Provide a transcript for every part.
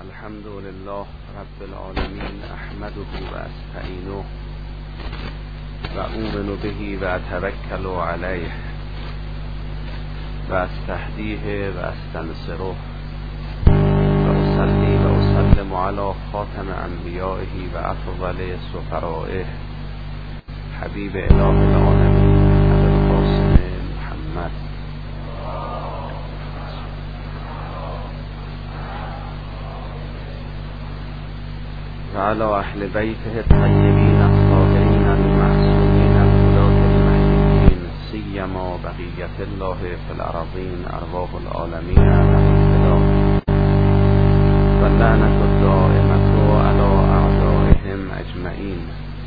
الحمد لله رب العالمين احمده واستعینه واؤمن به واتوکل علیه واستهدیه واستنصره واصلی واسلم علی خاتم انبیائه وافضل سفرائه حبیب اله العالمین ابوالقاسم محمد وعلى اهل بیته الطیبین الطاهرین المعصومین الهداة المهدیین سیما بقیة الله فی الارضین ارواح العالمین الابتلاء واللعنة الدائمة على اعدائهم اجمعین.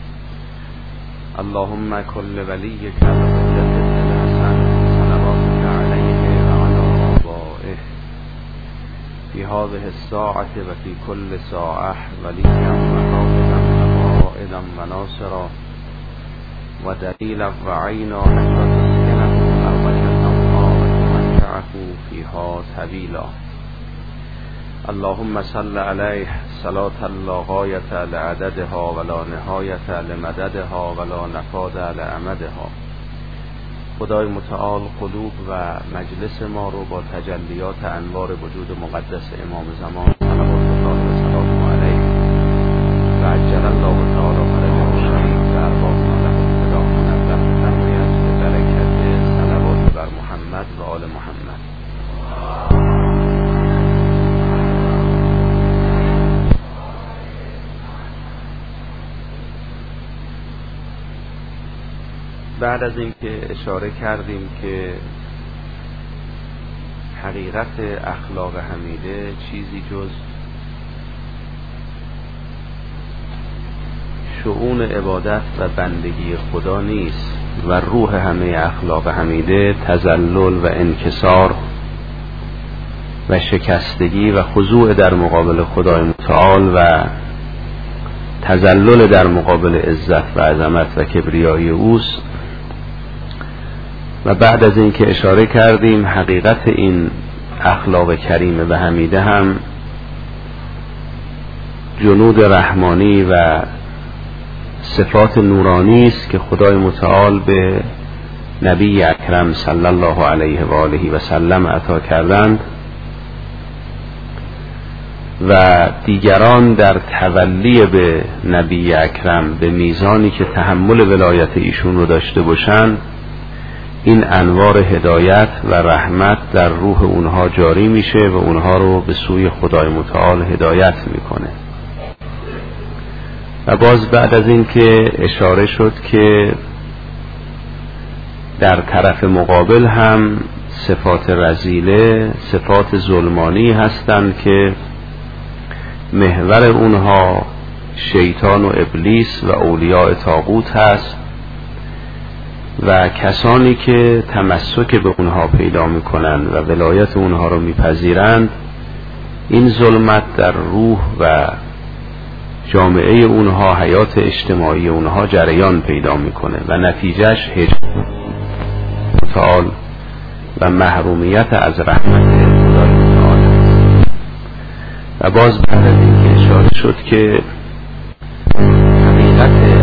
اللهم كل وليك الحجة الحسن صلواتك عليه وعلى آبائه في هذه الساعة وفي كل ساعة وليا وحافظا وقائدا وناصرا ودليلا وعينا حتى تسكنه أرضك وتمتعه فيها طويلا. اللهم صل عليه صلاة لا غاية لعددها ولا نهاية لمددها ولا نفاد لأمدها. خدای متعال قلوب و مجلس ما رو با تجلیات انوار وجود مقدس امام زمان صلوات الله و سلامه علیه و عجل الله تعالی فرجه الشریف و ارواحنا له فداء منور فرماید به برکت صلوات بر محمد و آل محمد. بعد از اینکه اشاره کردیم که حقیقت اخلاق حمیده چیزی جز شؤون عبادت و بندگی خدا نیست و روح همه اخلاق حمیده تذلل و انکسار و شکستگی و خضوع در مقابل خدای متعال و تذلل در مقابل عزت و عظمت و کبریای اوست. و بعد از این که اشاره کردیم حقیقت این اخلاق کریمه و حمیده هم جنود رحمانی و صفات نورانی است که خدای متعال به نبی اکرم صلی الله علیه و آله و سلم عطا کردند و دیگران در تولی به نبی اکرم به میزانی که تحمل ولایت ایشون رو داشته باشند این انوار هدایت و رحمت در روح اونها جاری میشه و اونها رو به سوی خدای متعال هدایت میکنه. و باز بعد از این که اشاره شد که در طرف مقابل هم صفات رذیله صفات ظلمانی هستند که محور اونها شیطان و ابلیس و اولیاء طاغوت هست و کسانی که تمسک به اونها پیدا میکنند و ولایت اونها رو میپذیرند این ظلمت در روح و جامعه اونها حیات اجتماعی اونها جریان پیدا میکنه و نتیجهش هجر متعال و محرومیت از رحمت خدای متعال است. و باز بعد از این که اشاره شد که حقیقت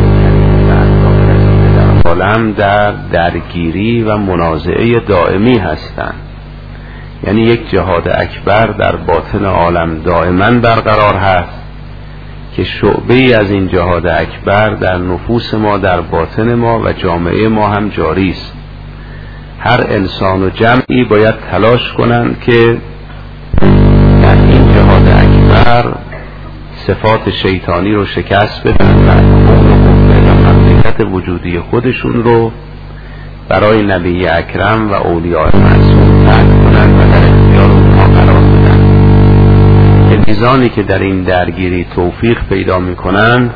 عالم در درگیری و منازعه دائمی هستند، یعنی یک جهاد اکبر در باطن عالم دائما برقرار هست که شعبه‌ای از این جهاد اکبر در نفوس ما در باطن ما و جامعه ما هم جاری است. هر انسان و جمعی باید تلاش کنند که در این جهاد اکبر صفات شیطانی رو شکست بدن و مملکت وجودی خودشون رو برای نبی اکرم و اولیاء معصوم ترک کنند و در اختیار اونها قرار بدن. به میزانی که در این درگیری توفیق پیدا میکنند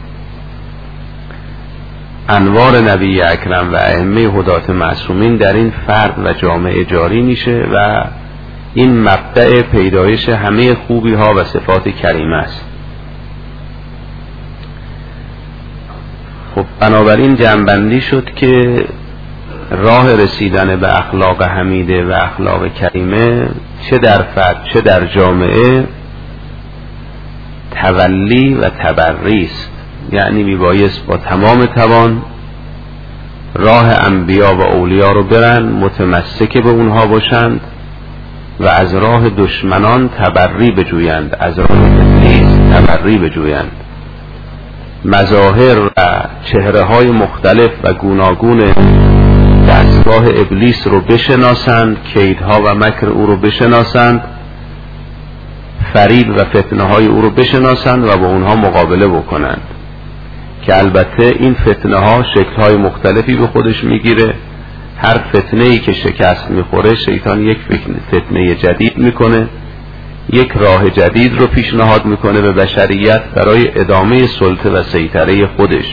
انوار نبی اکرم و ائمه هدات معصومین در این فرد و جامعه جاری میشه و این مبدأ پیدایش همه خوبی ها و صفات کریمه است. خب بنابراین جمع‌بندی شد که راه رسیدن به اخلاق حمیده و اخلاق کریمه چه در فرد چه در جامعه تولی و تبری است، یعنی میبایست با تمام توان راه انبیا و اولیا رو برن، متمسک به اونها باشند و از راه دشمنان تبری بجویند، از راه ابلیس تبری بجویند، مظاهر و چهره های مختلف و گوناگون دستگاه ابلیس رو بشناسند، کیدها و مکر او رو بشناسند، فریب و فتنه های او رو بشناسند و با اونها مقابله بکنند، که البته این فتنه ها شکل های مختلفی به خودش میگیره. هر فتنه ای که شکست میخوره شیطان یک فتنه جدید میکنه، یک راه جدید رو پیشنهاد میکنه به بشریت برای ادامه سلطه و سیطره خودش.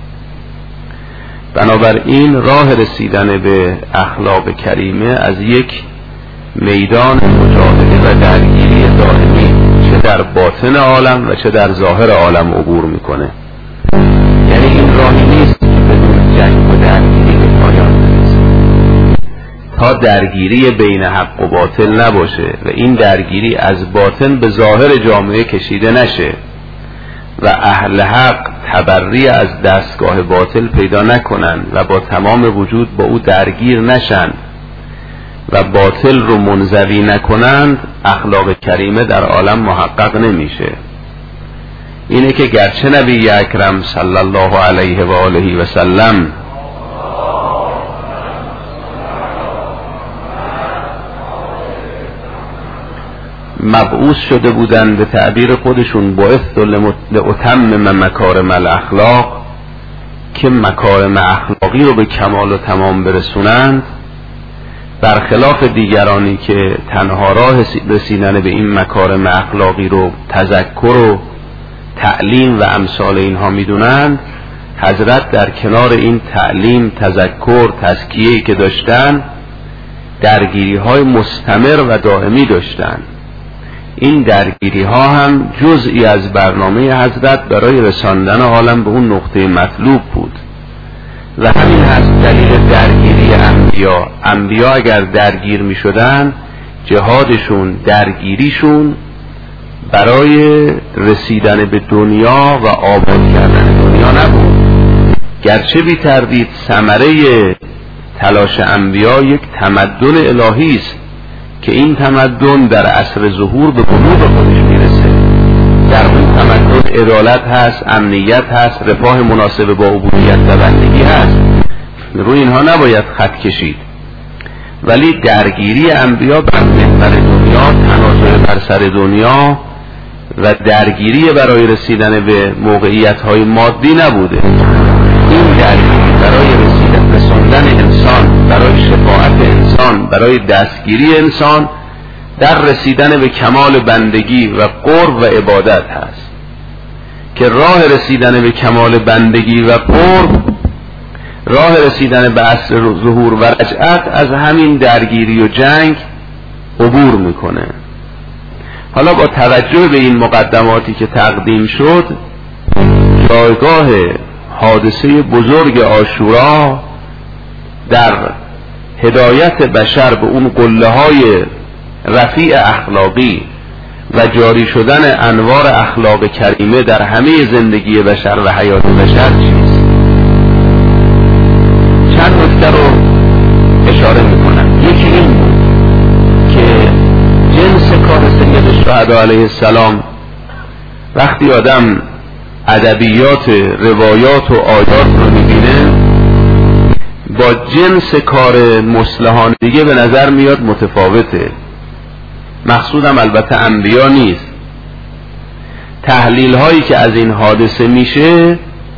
بنابراین راه رسیدن به اخلاق کریمه از یک میدان مجاهده و درگیری دائمی چه در باطن عالم و چه در ظاهر عالم عبور میکنه. یعنی این راهی نیست که بدون جنگ و درگیری به پایان برسه، تا درگیری بین حق و باطل نباشه و این درگیری از باطن به ظاهر جامعه کشیده نشه و اهل حق تبری از دستگاه باطل پیدا نکنن و با تمام وجود با او درگیر نشن و باطل رو منزوی نکنند، اخلاق کریمه در عالم محقق نمیشه. اینه که گرچه نبی اکرم صلی الله علیه و آله و سلم مبعوث شده بودند، به تعبیر خودشون بعثت لأتمم مکارم الاخلاق، که مکارم اخلاقی رو به کمال و تمام برسونند، برخلاف دیگرانی که تنها راه رسیدن به این مکارم اخلاقی رو تذکر و تعلیم و امثال اینها میدونند. حضرت در کنار این تعلیم، تذکر، تزکیه‌ای که داشتن، درگیری های مستمر و دائمی داشتن. این درگیری ها هم جزئی از برنامه حضرت برای رساندن عالم به اون نقطه مطلوب بود و همین هست دلیل درگیری انبیا. انبیا اگر درگیر می شدن، جهادشون، درگیریشون برای رسیدن به دنیا و آباد کردن دنیا نبود، گرچه بی تردید ثمره تلاش انبیا یک تمدن الهی است که این تمدن در عصر ظهور به بلوغ خودش میرسه. در اون تمدن عدالت هست، امنیت هست، رفاه مناسب با عبودیت و بندگی هست، روی اینها نباید خط کشید. ولی درگیری انبیا بر محور دنیا، تنازع بر سر دنیا و درگیری برای رسیدن به موقعیت های مادی نبوده. این درگیری برای رساندن انسان، برای شفاعت انسان، برای دستگیری انسان در رسیدن به کمال بندگی و قرب و عبادت هست، که راه رسیدن به کمال بندگی و قرب، راه رسیدن به عصر ظهور و رجعت از همین درگیری و جنگ عبور میکنه. حالا با توجه به این مقدماتی که تقدیم شد، جایگاه حادثه بزرگ عاشورا در هدایت بشر به اون قله‌های رفیع اخلاقی و جاری شدن انوار اخلاق کریمه در همه زندگی بشر و حیات بشر چیست؟ چند نکته رو اشاره میکنم. یکی این بود که جنس کار سید الشهدا علیه السلام، وقتی آدم ادبیات، روایات و آیات رو میبینه، با جنس کار مصلحان دیگه به نظر میاد متفاوته. مقصودم البته انبیا نیست. تحلیل هایی که از این حادثه میشه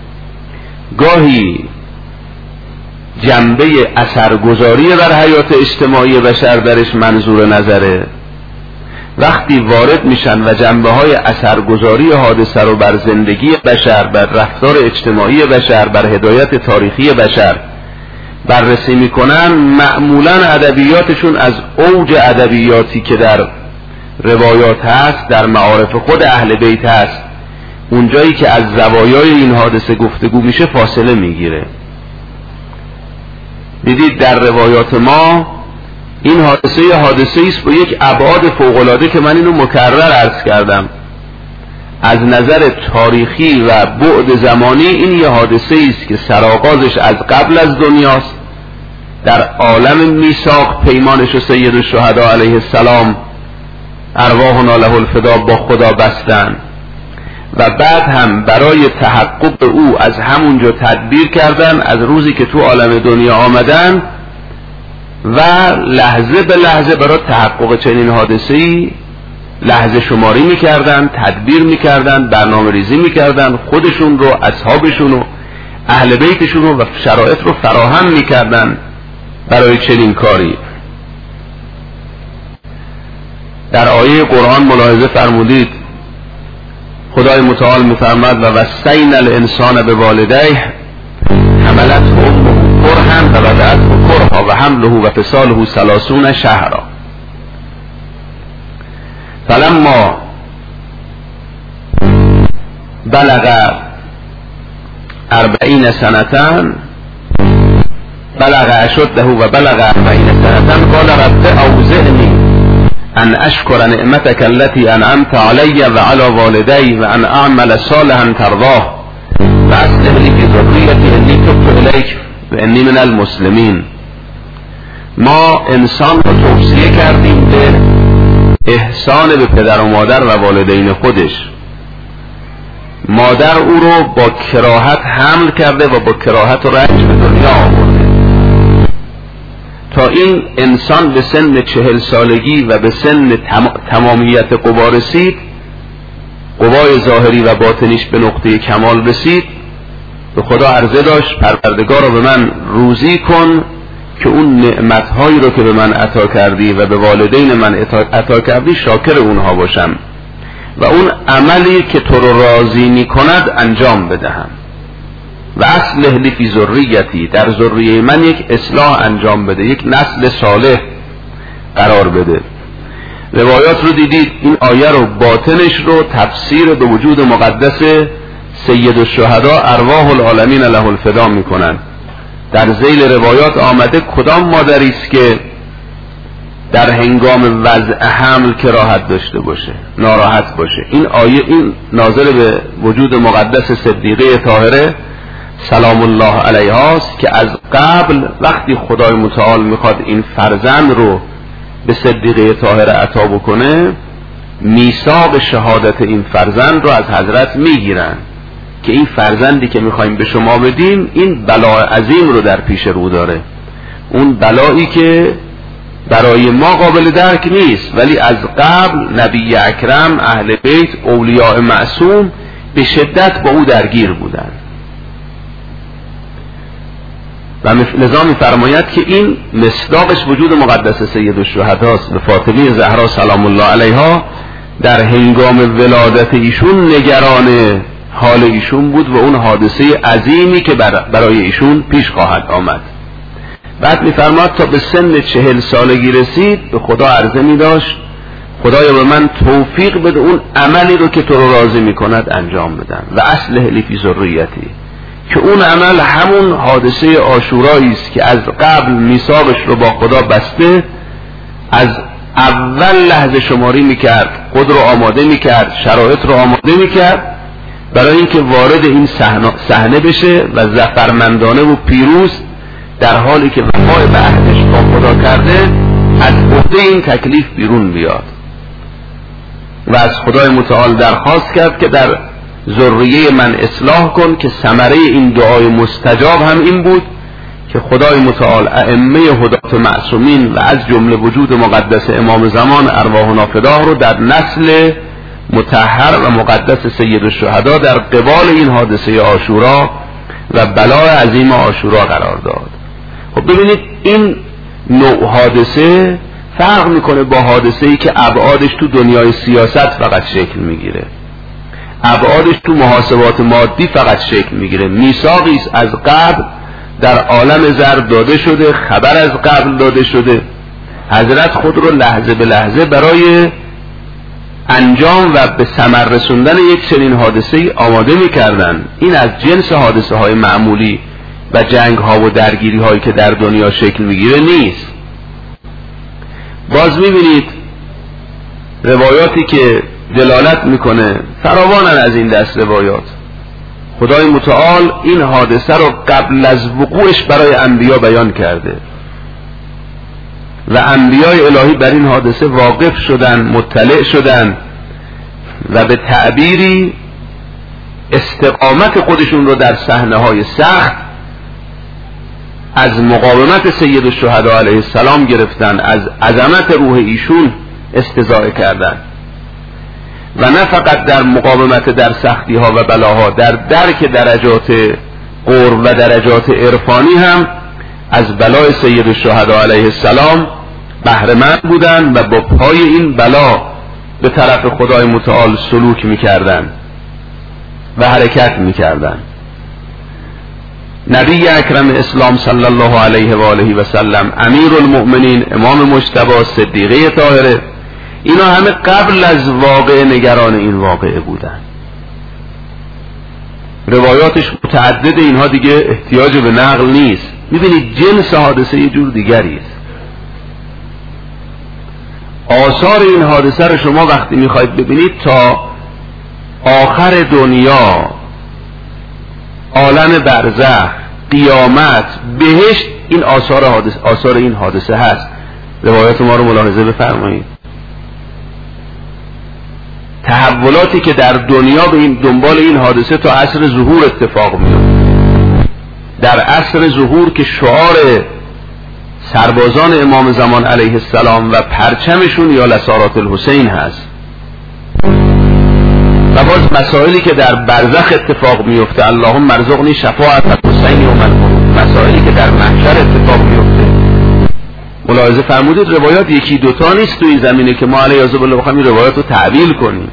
گاهی جنبه اثرگذاری بر حیات اجتماعی بشر درش منظور نظره، وقتی وارد میشن و جنبه های اثرگذاری حادثه رو بر زندگی بشر، بر رفتار اجتماعی بشر، بر هدایت تاریخی بشر بررسی میکنن، معمولا ادبیاتشون از اوج ادبیاتی که در روایات هست، در معارف خود اهل بیت هست، اونجایی که از زوایای این حادثه گفتگو میشه فاصله میگیره. دیدید در روایات ما این حادثه است با یک ابعاد فوق‌العاده که من اینو مکرر عرض کردم. از نظر تاریخی و بعد زمانی این یه حادثه است که سرآغازش از قبل از دنیاست. در عالم میثاق پیمانش و سید الشهدا علیه السلام ارواحنا له الفدا با خدا بستن و بعد هم برای تحقق او از همونجا تدبیر کردن، از روزی که تو عالم دنیا آمدن و لحظه به لحظه برای تحقق چنین حادثه‌ای لحظه شماری میکردن، تدبیر میکردن، برنامه ریزی میکردن، خودشون رو، اصحابشون و اهل بیتشون رو و شرایط رو فراهم میکردن برای چنین کاری. در آیه قرآن ملاحظه فرمودید خدای متعال میفرماد و وصینا الانسان بوالدیه حملته امه کرها و وضعته کرها و حمله و فصاله 30 شهرا فلما بلغ 40 سنة بلغ اشده و بلغ 40 سنة قال رب اوزعني ان اشکر نعمتك التي انعمت علی و علی والدی و ان اعمل صالحا ترضاه و اصلح لی فی ذریتی انی تبت الیک و انی من المسلمین. ما انسان رو توصیه کردیم به احسان به پدر و مادر و والدین خودش. مادر او رو با کراهت حمل کرده و با کراهت و رنج به دنیا آورده تا این انسان به سن 40 سالگی و به سن تمامیت قوا رسید، قوای ظاهری و باطنیش به نقطه کمال رسید، به خدا عرضه داشت پروردگار رو به من روزی کن که اون نعمتهایی رو که به من عطا کردی و به والدین من عطا کردی شاکر اونها باشم و اون عملی که تو رو راضی می کند انجام بدهم و اصلح لی فی ذریتی، در ذریه من یک اصلاح انجام بده، یک نسل صالح قرار بده. روایات رو دیدید، این آیه رو باطنش رو تفسیر به وجود مقدس سید الشهدا ارواح العالمین له الفدا می کنند. در ذیل روایات آمده کدام مادری است که در هنگام وضع حمل کراهت داشته باشه، ناراحت باشه. این آیه این نازل به وجود مقدس صدیقه طاهره سلام الله علیها است که از قبل وقتی خدای متعال میخواد این فرزند رو به صدیقه طاهره عطا بکنه، میثاق شهادت این فرزند رو از حضرت میگیرن که این فرزندی که میخوایم به شما بدیم این بلا عظیم رو در پیش رو داره، اون بلایی که برای ما قابل درک نیست، ولی از قبل نبی اکرم، اهل بیت، اولیاء معصوم به شدت با او درگیر بودند و لذا می‌فرماید که این مصداقش وجود مقدس سید الشهداست. به فاطمه زهرا سلام الله علیها در هنگام ولادت ایشون نگران حال ایشون بود و اون حادثه عظیمی که برای ایشون پیش خواهد آمد. بعد می‌فرماد تا به سن 40 سالگی رسید به خدا عرضه می‌داشت خدایا به من توفیق بده اون عملی رو که تو رو راضی می‌کند انجام بدم و اصلح لی فی ذریتی، که اون عمل همون حادثه عاشورایی است که از قبل میثاقش رو با خدا بسته، از اول لحظه شماری میکرد، خود رو آماده میکرد، شرایط رو آماده میکرد برای اینکه وارد این صحنه بشه و ظفرمندانه و پیروز در حالی که وفای به عهدش با خدا کرده از عهده این تکلیف بیرون بیاد و از خدای متعال درخواست کرد که در ذریه من اصلاح کن، که ثمره این دعای مستجاب هم این بود که خدای متعال ائمه هدات معصومین و از جمله وجود مقدس امام زمان ارواحنا فداه رو در نسل مطهر و مقدس سید الشهدا در قبال این حادثه عاشورا و بلای عظیم عاشورا قرار داد. خب ببینید این نوع حادثه فرق میکنه با حادثه‌ای که ابعادش تو دنیای سیاست فقط شکل میگیره، ابعادش تو محاسبات مادی فقط شکل میگیره. میثاقی است از قبل در عالم زر داده شده، خبر از قبل داده شده، حضرت خود رو لحظه به لحظه برای انجام و به ثمر رسوندن یک چنین حادثه آماده میکردن. این از جنس حادثه های معمولی و جنگ ها و درگیری هایی که در دنیا شکل میگیره نیست. باز میبینید روایاتی که دلالت میکنه، فراوانن از این دست روایات. خدای متعال این حادثه رو قبل از وقوعش برای انبیا بیان کرده و انبیای الهی بر این حادثه واقف شدن، مطلع شدن و به تعبیری استقامت خودشون رو در صحنه‌های سخت از مقاومت سید الشهدا علیه السلام گرفتن، از عظمت روح ایشون استضاءه کردن و نه فقط در مقاومت در سختی ها و بلاها، در درک درجات قرب و درجات عرفانی هم از بلای سید الشهدا علیه السلام بهره مند بودن و با پای این بلا به طرف خدای متعال سلوک میکردن و حرکت میکردن. نبی اکرم اسلام صلی الله علیه و آله و سلم، امیر المؤمنین، امام مجتبی، صدیقه طاهره، اینا همه قبل از واقع نگران این واقعه بودن. روایاتش متعدد، اینها دیگه احتیاج به نقل نیست. میبینید جنس حادثه یه جور دیگری است. آثار این حادثه رو شما وقتی میخواید ببینید تا آخر دنیا، عالم برزخ، قیامت، بهشت، این آثار این حادثه هست. روایات ما رو ملاحظه بفرمایید. تحولاتی که در دنیا به این دنبال این حادثه تا عصر ظهور اتفاق میفته. در عصر ظهور که شعار سربازان امام زمان علیه السلام و پرچمشون یا لسارات الحسین هست و باز مسائلی که در برزخ اتفاق میفته، اللهم ارزقنی شفاعت الحسین یوم القیامه، مسائلی که در محشر اتفاق میفته. ملاحظه فرمودید روایات یکی دوتا نیست توی زمینه که ما علیه بالله بخوایم این روایات رو تعویل کنیم.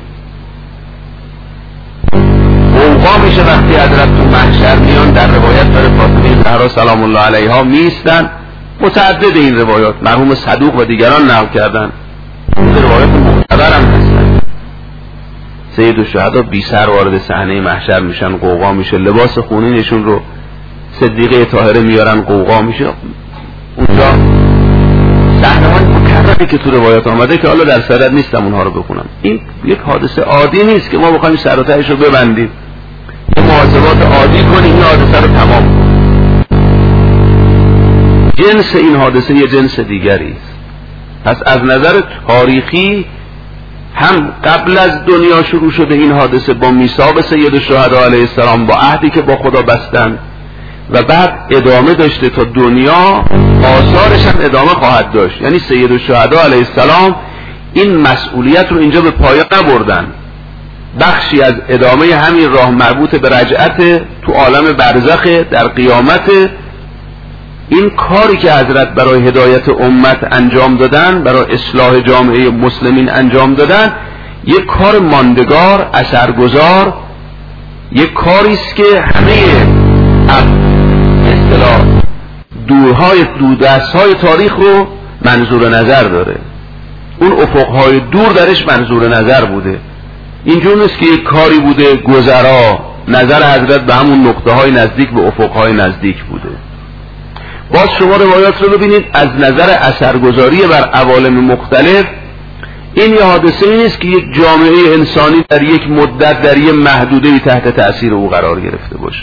قوقا میشه وقتی حضرت تو محشر میان، در روایت برای فاطمه زهرا سلام الله علیها میستن. متعدد این روایات مرحوم صدوق و دیگران نقل کردن، این روایات معتبر هم هستن. سید الشهدا بی سر وارد صحنه محشر میشن، قوقا میشه، لباس خونینشون رو صدیقه طاهره میارن، قوقا میشه. اونجا صحنه‌های مکرری که تو روایات آمده که حالا در صدد نیستم اونها رو بخونم. این یک حادثه عادی نیست که ما بخوایم سر و تهش رو ببندیم، یه محاسبات عادی کنیم این حادثه رو تمام کنیم. جنس این حادثه یه جنس دیگری است. پس از نظر تاریخی هم قبل از دنیا شروع شده این حادثه با میثاق سید الشهدا علیه السلام، با عهدی که با خدا بستن، و بعد ادامه داشته تا دنیا، آثارش هم ادامه خواهد داشت. یعنی سید الشهدا علیه السلام این مسئولیت رو اینجا به پایان نبردن. بخشی از ادامه همین راه مربوط به رجعت تو عالم برزخ، در قیامت. این کاری که حضرت برای هدایت امت انجام دادن، برای اصلاح جامعه مسلمین انجام دادن، یک کار ماندگار، اثرگذار، یک کاری است که همه اصطلاح دوردست‌های تاریخ رو منظور نظر داره. اون افقهای دور درش منظور نظر بوده. اینجور نیست که یک کاری بوده گذرا، نظر حضرت به همون نقطه‌های نزدیک به افقهای نزدیک بوده. باز شما روایات رو ببینید از نظر اثرگذاری بر عوالم مختلف، این یه حادثه نیست که یک جامعه انسانی در یک مدت در یک محدوده تحت تأثیر او قرار گرفته باشه.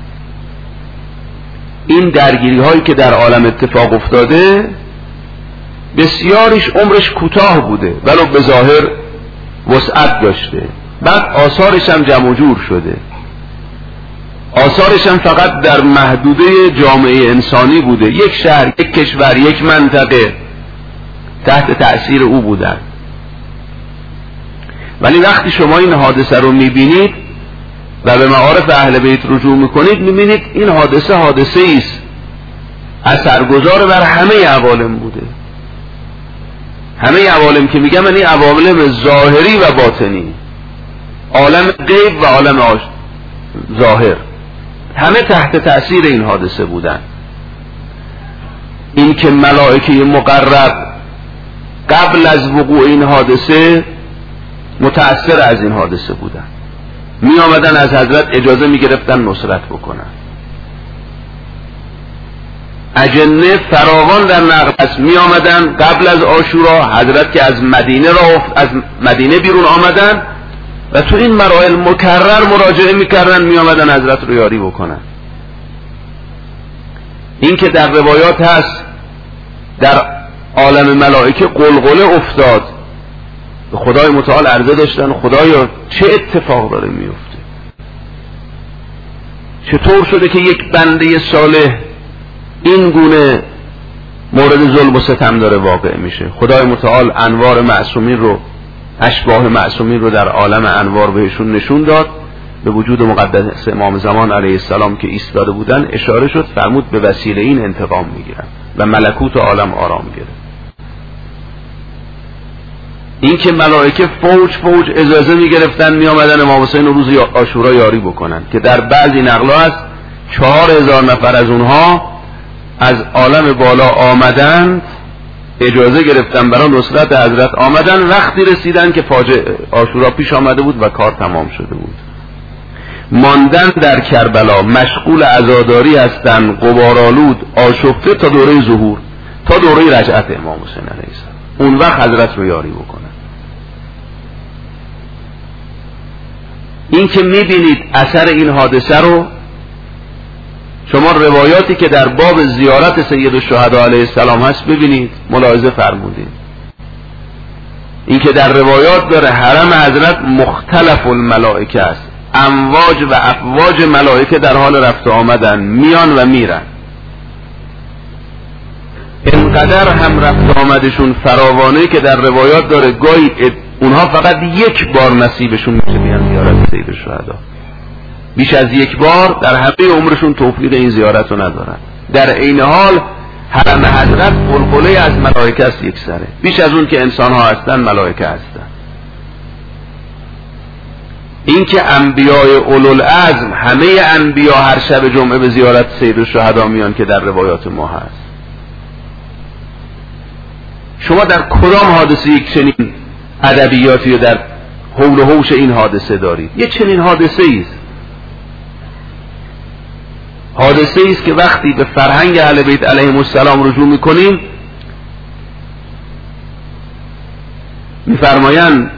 این درگیری هایی که در عالم اتفاق افتاده بسیاریش عمرش کوتاه بوده ولو به ظاهر وسعت داشته، بعد آثارش هم جمع جور شده. آثارش هم فقط در محدوده جامعه انسانی بوده، یک شهر، یک کشور، یک منطقه تحت تأثیر او بودن. ولی وقتی شما این حادثه رو میبینید و به معارف اهل بیت رجوع میکنید، میبینید این حادثه است اثرگذار بر همه عوالم بوده. همه عوالم که میگم یعنی عوالم ظاهری و باطنی، عالم غیب و عالم ظاهر، همه تحت تأثیر این حادثه بودن. این که ملائکه مقرب قبل از وقوع این حادثه متأثر از این حادثه بودن، می آمدن از حضرت اجازه می گرفتن نصرت بکنن. اجنه فراوان در نقل است می آمدن قبل از عاشورا، حضرت که از مدینه بیرون آمدن و تو این مراحل مکرر مراجعه میکردن، می آمدن حضرت رو یاری بکنن. این که در روایات هست در عالم ملائکه قلقله افتاد، به خدای متعال عرضه داشتن خدایا چه اتفاق داره میفته، چطور شده که یک بنده صالح این گونه مورد ظلم و ستم داره واقع میشه. خدای متعال انوار معصومین رو، اشباح معصومین رو در عالم انوار بهشون نشون داد. به وجود مقدس امام زمان علیه السلام که ایستاده بودن اشاره شد، فرمود به وسیله این انتقام میگیرن و ملکوت عالم آرام گرفت. این که ملائکه فوج فوج اجازه میگرفتن می آمدن امام حسین رو روز عاشورا یاری بکنن، که در بعضی نقل‌ها هست 4000 نفر از اونها از عالم بالا آمدند، اجازه گرفتن برای نصرت حضرت، آمدن وقتی رسیدن که فاجعه عاشورا پیش آمده بود و کار تمام شده بود. ماندن در کربلا مشغول عزاداری هستند، غبارآلود آشفته تا دوره ظهور، تا دوره رجعت امام حسین علیه السلام، اون وقت حضرت رو یاری بکنن. این که میبینید اثر این حادثه رو شما روایاتی که در باب زیارت سید الشهدا علیه السلام هست ببینید، ملاحظه فرمودید. این که در روایات داره حرم حضرت مختلف الملائکه است، امواج و افواج ملائکه در حال رفت و آمدن، میان و میرن. اینقدر هم رفت آمدشون فراوانه که در روایات داره گاهی اونها فقط یک بار نصیبشون میشه بیان زیارت سید الشهدا، بیش از یک بار در همه عمرشون توفیق این زیارت رو ندارن. در عین حال حرم حضرت قلقله از ملائکه است یک سره، بیش از اون که انسان ها هستن ملائکه هستن. این که انبیاء اولوالعزم، همه انبیا هر شب جمعه به زیارت سید الشهدا میان که در روایات ما هست. شما در کدام حادثه یک چنین ادبیاتی رو در حول و حوش این حادثه دارید؟ یک چنین حادثه ایست، حادثه ایست که وقتی به فرهنگ اهل بیت علیهم السلام رجوع میکنیم میفرمایند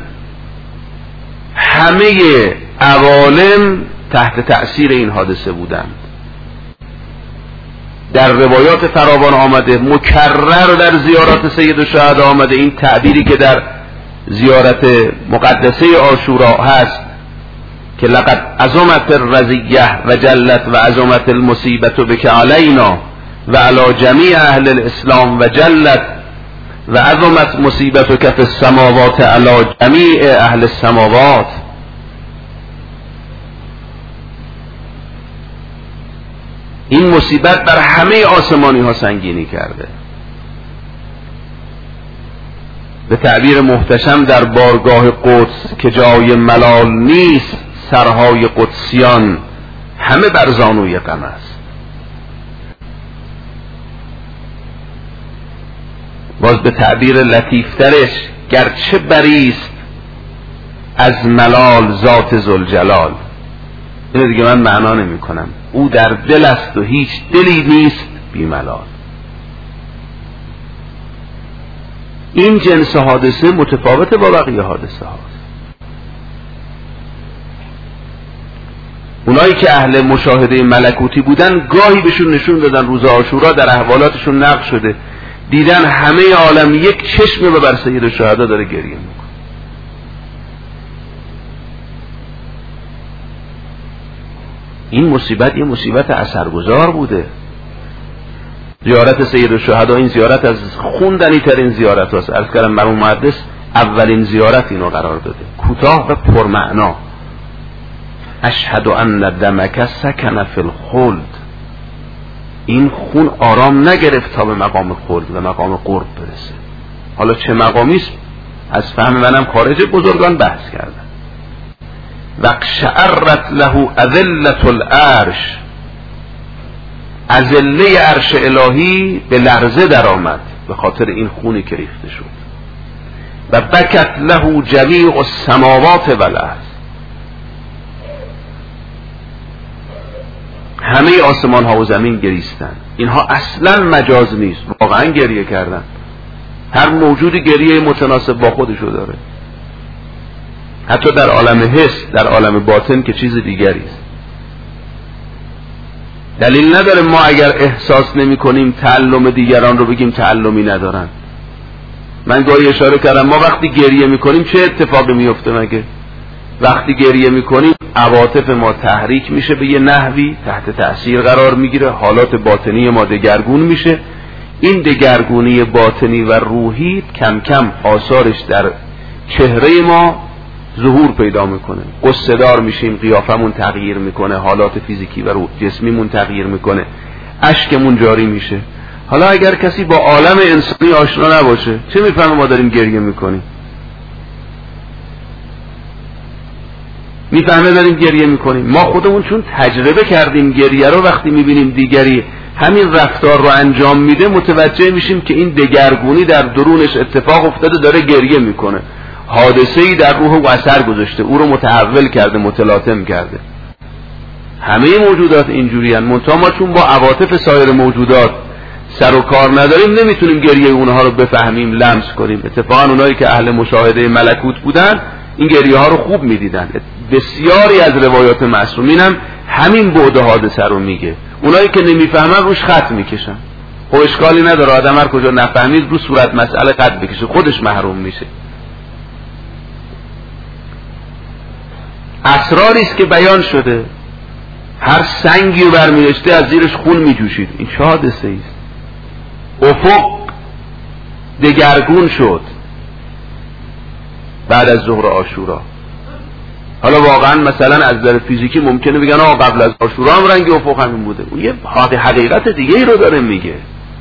همه عوالم تحت تأثیر این حادثه بودند. در روایات فراوان آمده، مکرر در زیارت سید الشهدا آمده، این تعبیری که در زیارت مقدسه عاشورا هست که لقد عظمت الرزیه و جلت و عظمت المصیبت بک علینا و علی جمیع اهل الاسلام و جلت و عظمت مصیبت کف السماوات علی جمیع اهل السماوات. این مصیبت بر همه آسمانی ها سنگینی کرده. به تعبیر محتشم در بارگاه قدس که جای ملال نیست، سرهای قدسیان همه بر زانوی غم است. باز به تعبیر لطیفترش گرچه بریست از ملال ذات ذوالجلال، اینو دیگه من معنا نمی کنم، او در دل است و هیچ دلی نیست بی ملال. این جنس حادثه متفاوت با بقیه حادثه هاست. اونایی که اهل مشاهده ملکوتی بودن گاهی بهشون نشون دادن روز عاشورا، در احوالاتشون نقل شده، دیدن همه عالم یک چشم بر سید الشهدا داره گریه میکنه. این مصیبت یه مصیبت اثرگذار بوده. زیارت سید الشهدا این زیارت از خوندنی ترین زیارت هست. عرض کردم مرحوم محدث اولین زیارت اینو قرار داده، کوتاه و پرمعنا. اشهد ان دمک سکن فی الخلد، این خون آرام نگرفت تا به مقام خلد و مقام قرب برسه. حالا چه مقامیست از فهم منم خارج، بزرگان بحث کردن. وقشعرت له اذلة العرش، اذله عرش الهی به لرزه در آمد به خاطر این خونی که ریخته شد. و بکت له جمیع السماوات و الارض، همه آسمان ها و زمین گریستن. اینها اصلا مجاز نیست، واقعا گریه کردن. هر موجودی گریه متناسب با خودشو داره، حتی در عالم حس، در عالم باطن که چیز دیگری است. دلیل نداره ما اگر احساس نمی کنیم تعلم دیگران رو بگیم تعلمی ندارن. من گاهی اشاره کردم ما وقتی گریه میکنیم چه اتفاقی میفته مگه؟ وقتی گریه میکنیم عواطف ما تحریک میشه به یه نحوی، تحت تأثیر قرار میگیره، حالات باطنی ما دگرگون میشه. این دگرگونی باطنی و روحی کم کم آثارش در چهره ما ظهور پیدا میکنه. غصه دار میشیم، قیافمون تغییر میکنه، حالات فیزیکی و جسمیمون تغییر میکنه، اشکمون جاری میشه. حالا اگر کسی با عالم انسانی آشنا نباشه چه میفهمه ما داریم گریه میکنیم؟ میفهمه داریم گریه میکنیم. ما خودمون چون تجربه کردیم گریه رو، وقتی میبینیم دیگری همین رفتار رو انجام میده متوجه میشیم که این دگرگونی در درونش اتفاق افتاده، داره گریه میکنه، حادثه‌ای در روح او اثر گذاشته، او رو متحول کرده، متلاطم کرده. همه موجودات اینجوری هستند، منتها ما چون با عواطف سایر موجودات سر و کار نداریم نمیتونیم گریه اونها رو بفهمیم، لمس کنیم. اتفاقا اونایی که اهل مشاهده ملکوت بودن این گریه ها رو خوب میدیدن. بسیاری از روایات معصومین هم همین بعد حادثه رو میگه. اونایی که نمیفهمن روش خط میکشن. خب اشکالی نداره، آدم هر کجا نفهمید رو صورت مسئله خط بکشه، خودش محروم میشه. اسراری است که بیان شده. هر سنگی رو برمی‌داشته از زیرش خون میجوشید. این چه حادثه است؟ افق دگرگون شد بعد از ظهر عاشورا. حالا واقعا مثلا از نظر فیزیکی ممکنه بگن آقا قبل از عاشورا هم رنگ افق همین بوده. اون یه حقیقت دیگه ای رو داره میگه.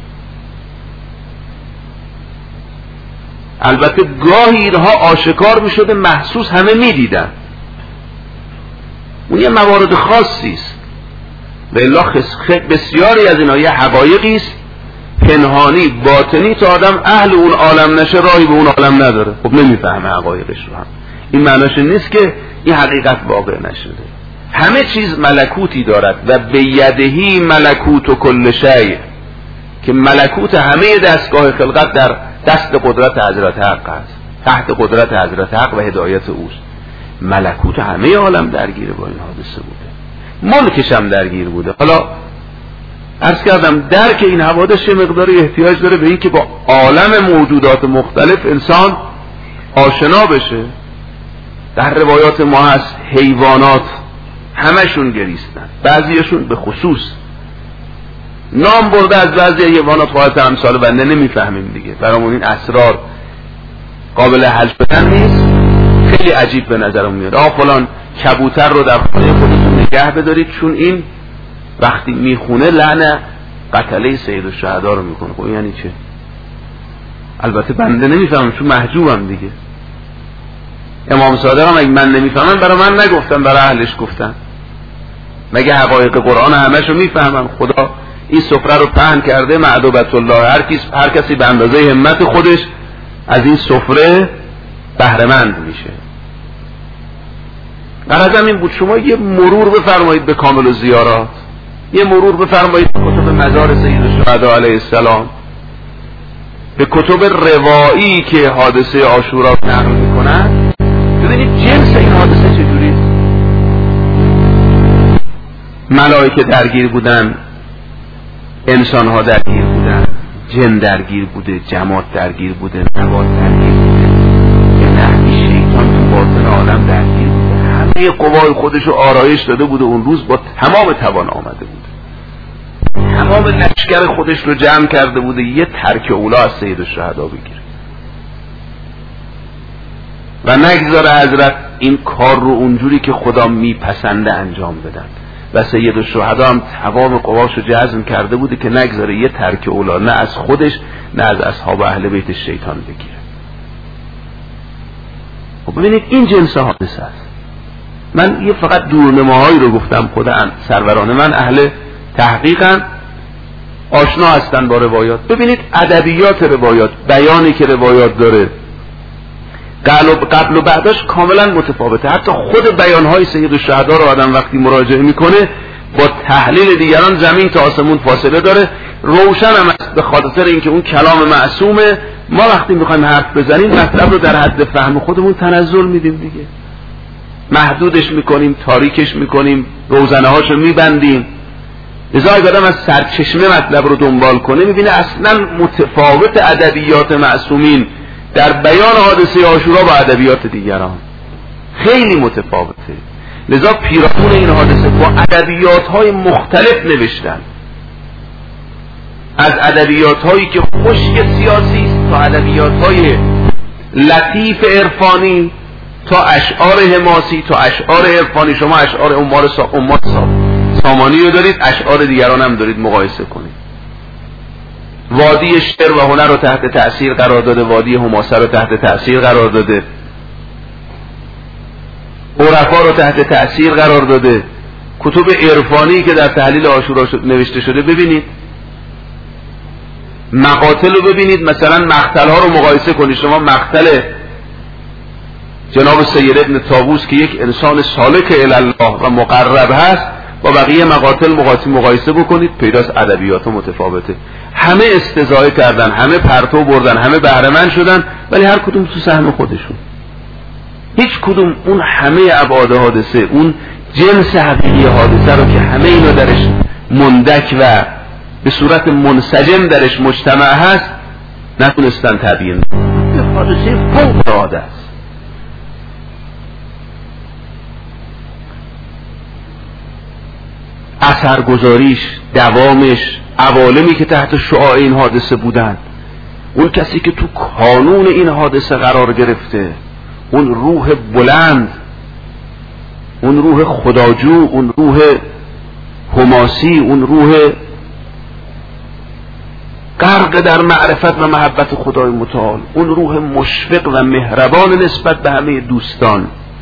البته گاهی اینها آشکار میشده، محسوس همه میدیدن، اون یه موارد خاصی است. و الا بسیاری از اینها یه حقایقی است پنهانی باطنی، تا آدم اهل اون عالم نشه راهی به اون عالم نداره. خب نمیفهمه حقایقش رو هم. این معناش نیست که این حقیقت واقع نشده. همه چیز ملکوتی دارد و به یدهی ملکوت و کل شیء، که ملکوت همه دستگاه خلقت در دست قدرت حضرت حق است، تحت قدرت حضرت حق و هدایت اوست. ملکوت همه عالم درگیر با این حادثه بوده، ملکش هم درگیر بوده. حالا عرض کردم درک این حوادث مقداری احتیاج داره به این که با عالم موجودات مختلف انسان آشنا بشه. در روایات ما هست حیوانات همشون گریستن، بعضیشون به خصوص نام برده از بعضی حیوانات، خواهد امثال بنده نمیفهمیم دیگه، برامون این اسرار قابل حل شدن نیست. خیلی عجیب به نظرم میاد آقا فلان کبوتر رو در خانه خودتون نگه بدارید چون این وقتی میخونه لعن قتله سید الشهدا رو میکنه. خب یعنی چه؟ البته بنده نمیفهمم چون محجوبم دیگه. امام صادق هم اگه من نمیفهمم برای من نگفتم، برای اهلش گفتن. مگه حقایق قرآن همشو میفهمم؟ خدا این سفره رو پهن کرده، معدوبت الله، هر کسی به اندازه همت خودش از این سفره بهره مند میشه. غرضم این بود شما یه مرور بفرمایید به کامل الزیارات، یه مرور بفرمایید به کتب مزار سید الشهدا علیه السلام، به کتب روایی که حادثه عاشورا نقل میکنن، ببینید جنس این حادثه چجوری. ملائکه درگیر بودن، انسان ها درگیر بودن، جن درگیر بوده، جماد درگیر بوده، نبات درگیر بوده، یه نحوی شیطان تو باطن عالم درگیر بوده. همه قوای خودشو آرایش داده بوده، اون روز با تمام توان آمده بوده، تمام لشکر خودش رو جمع کرده بوده یه ترک اولا از سید الشهدا بگیره و نگذاره حضرت این کار رو اونجوری که خدا میپسنده انجام بدن. و سید الشهدا هم تمام قواشو جزم کرده بوده که نگذاره یه ترک اولا نه از خودش نه از اصحاب اهل بیت شیطان بگیره. خب ببینید این جنس حادثه است. من یه فقط دورنماهایی رو گفتم، خود سروران من اهل تحقیقن، آشنا هستن با روایات. ببینید ادبیات روایات، بیانی که روایات داره قبل و بعدش کاملا متفاوته. حتی خود بیانهای سید الشهدا رو آدم وقتی مراجعه میکنه با تحلیل دیگران زمین تا آسمون فاصله داره. روشن هم است به خاطر اینکه اون کلام معصومه. ما وقتی میخوایم حرف بزنیم مطلب رو در حد فهم خودمون تنزل میدیم دیگه، محدودش میکنیم، تاریکش میکنیم، روزنه هاشو میبندیم. لذا اگه آدم از سرچشمه مطلب رو دنبال کنه میبینه اصلا متفاوت ادبیات معصومین در بیان حادثه عاشورا با ادبیات دیگران، خیلی متفاوته. لذا پیرامون این حادثه با ادبیات‌های مختلف نوشتن، از ادبیات‌هایی که خشک سیاسی است تا ادبیات‌های لطیف عرفانی تا اشعار حماسی تا اشعار عرفانی. شما اشعار عمار سامانی رو دارید، اشعار دیگران هم دارید، مقایسه کنید. وادی شعر و هنر رو تحت تأثیر قرار داده، وادی حماسه رو تحت تأثیر قرار داده، عرفا رو تحت تأثیر قرار داده. کتب عرفانی که در تحلیل عاشورا نوشته شده ببینید، مقاتل رو ببینید، مثلا مقتل ها رو مقایسه کنید. شما مقتل جناب سید ابن طاووس که یک انسان سالک الله و مقرب هست با بقیه مقاتل مقایسه بکنید، پیداست ادبیات متفاوته. همه استزاده کردن، همه پرتو بردن، همه بهره مند شدن، ولی هر کدوم تو سهم خودشون. هیچ کدوم اون همه ابعاد حادثه، اون جنس حقیقی حادثه رو که همه اینا درش مندک و به صورت منسجم درش مجتمع هست نتونستن تبیین. حادثه فوق العاده است. اثرگذاریش، دوامش، عوالمی که تحت شعاع این حادثه بودن، اون کسی که تو کانون این حادثه قرار گرفته، اون روح بلند، اون روح خداجو، اون روح حماسی، اون روح غرق در معرفت و محبت خدای متعال، اون روح مشفق و مهربان نسبت به همه دوستان،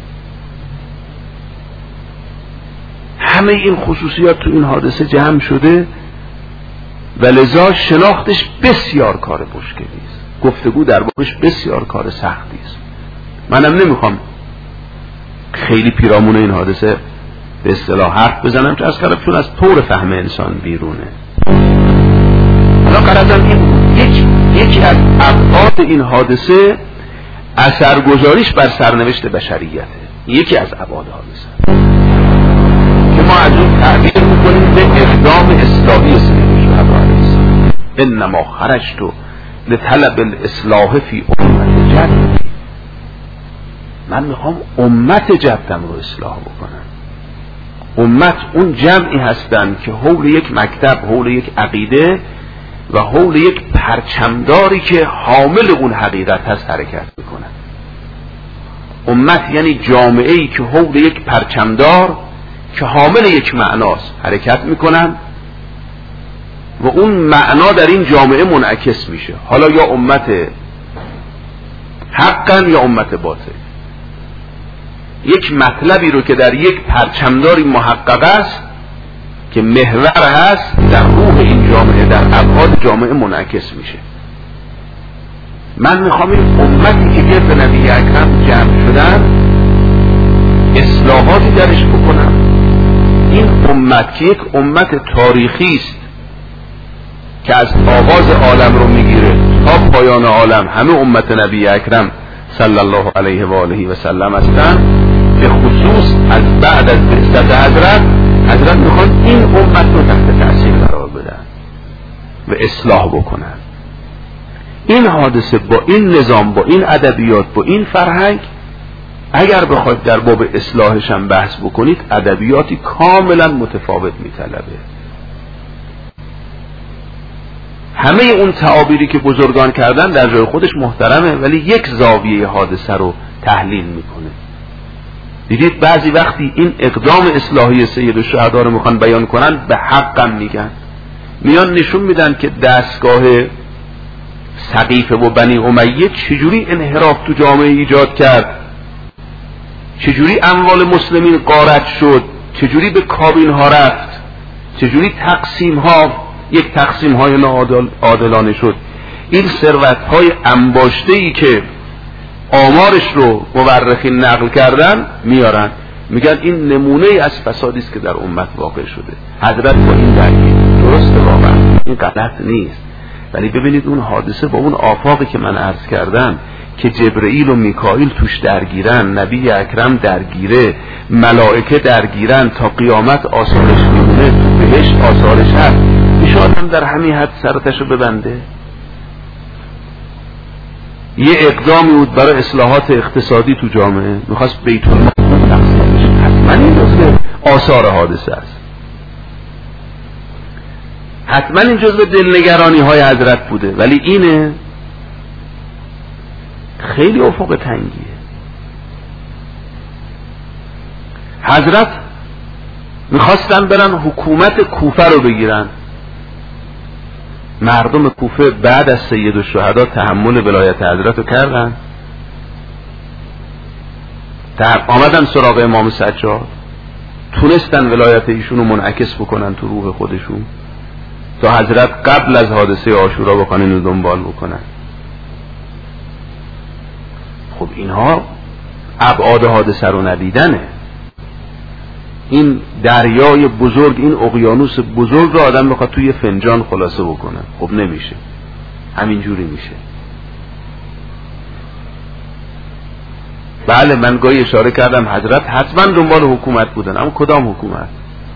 همه این خصوصیات تو این حادثه جمع شده و لذا شناختش بسیار کار مشکلی است. گفتگو در بابش بسیار کار سختی است. منم نمیخوام خیلی پیرامون این حادثه به اصطلاح حرف بزنم که از طرف چون از طور فهم انسان بیرونه. حالا قرارم یکی از ابعاد این حادثه اثرگذاریش بر سرنوشت بشریته. یکی از ابعاد حادثه که ما از اون تعبیر میکنیم به اقدام اصلاحی سید شهدا علیه السلام. انما خرجت لطلب الاصلاح فی امت جدی. من میخوام امت جدم رو اصلاح بکنم. امت اون جمعی هستن که حول یک مکتب، حول یک عقیده و حول یک پرچمداری که حامل اون حقیقت هست حرکت میکنن. امت یعنی جامعه‌ای که حول یک پرچمدار که حامل یک معناست حرکت میکنن و اون معنا در این جامعه منعکس میشه، حالا یا امت حقا یا امت باطل. یک مطلبی رو که در یک پرچمداری محقق است که محور هست در روح این جامعه، در ابعاد جامعه منعکس میشه. من میخوام این امتی که گرد نبی اکرم جمع شدن اصلاحاتی درش بکنم. این امت که یک امت تاریخی است که از آغاز عالم رو میگیره تا پایان عالم همه امت نبی اکرم صلی الله علیه و آله و سلم هستن، به خصوص از بعد از بعثت حضرت میخوان این امت رو تحت تأثیر قرار بدن و اصلاح بکنن. این حادثه با این نظام، با این ادبیات، با این فرهنگ، اگر بخواید در باب اصلاحش هم بحث بکنید ادبیاتی کاملا متفاوت میطلبه. همه اون تعابیری که بزرگان کردن در جای خودش محترمه، ولی یک زاویه حادثه رو تحلیل میکنه. دیدید بعضی وقتی این اقدام اصلاحی سید الشهدا رو میخوان بیان کنن به حقم میگن، میان نشون میدن که دستگاه سقیفه و بنی امیه چجوری انحراف تو جامعه ایجاد کرد، چجوری اموال مسلمین غارت شد، چجوری به کابین ها رفت، چجوری تقسیم ها یک تقسیم های ناعادلانه شد. این ثروت های انباشته ای که آمارش رو مورخین نقل کردن میارن. میگن این نمونه از فسادی است که در امت واقع شده. حضرت با این درگیر درسته، واقعا این غلط نیست، ولی ببینید اون حادثه با اون آفاقی که من عرض کردم که جبرئیل و میکائیل توش درگیرن، نبی اکرم درگیره، ملائکه درگیرن، تا قیامت آثارش میمونه، تو بهشت آثارش هست، میشه آدم در همین حد سرتشو ببنده؟ یه اقدامی بود برای اصلاحات اقتصادی تو جامعه، میخواست بیت المال تقسیم بشه، حتما این جزء آثار حادثه است، حتما این جزء دلنگرانی های حضرت بوده، ولی اینه خیلی افق تنگیه. حضرت میخواستن برن حکومت کوفه رو بگیرن، مردم کوفه بعد از سید الشهدا تحمل ولایت حضرت رو کردن، آمدن سراغ امام سجاد، تونستن ولایت ایشون رو منعکس بکنن تو روح خودشون تا حضرت قبل از حادثه عاشورا بخوان اینو دنبال بکنن. خب اینها ابعاد حادثه رو ندیدنه. این دریای بزرگ، این اقیانوس بزرگ رو آدم بخواد توی فنجان خلاصه بکنه، خب نمیشه، همینجوری میشه. بله من گاهی اشاره کردم حضرت حتما دنبال حکومت بودن، اما کدام حکومت؟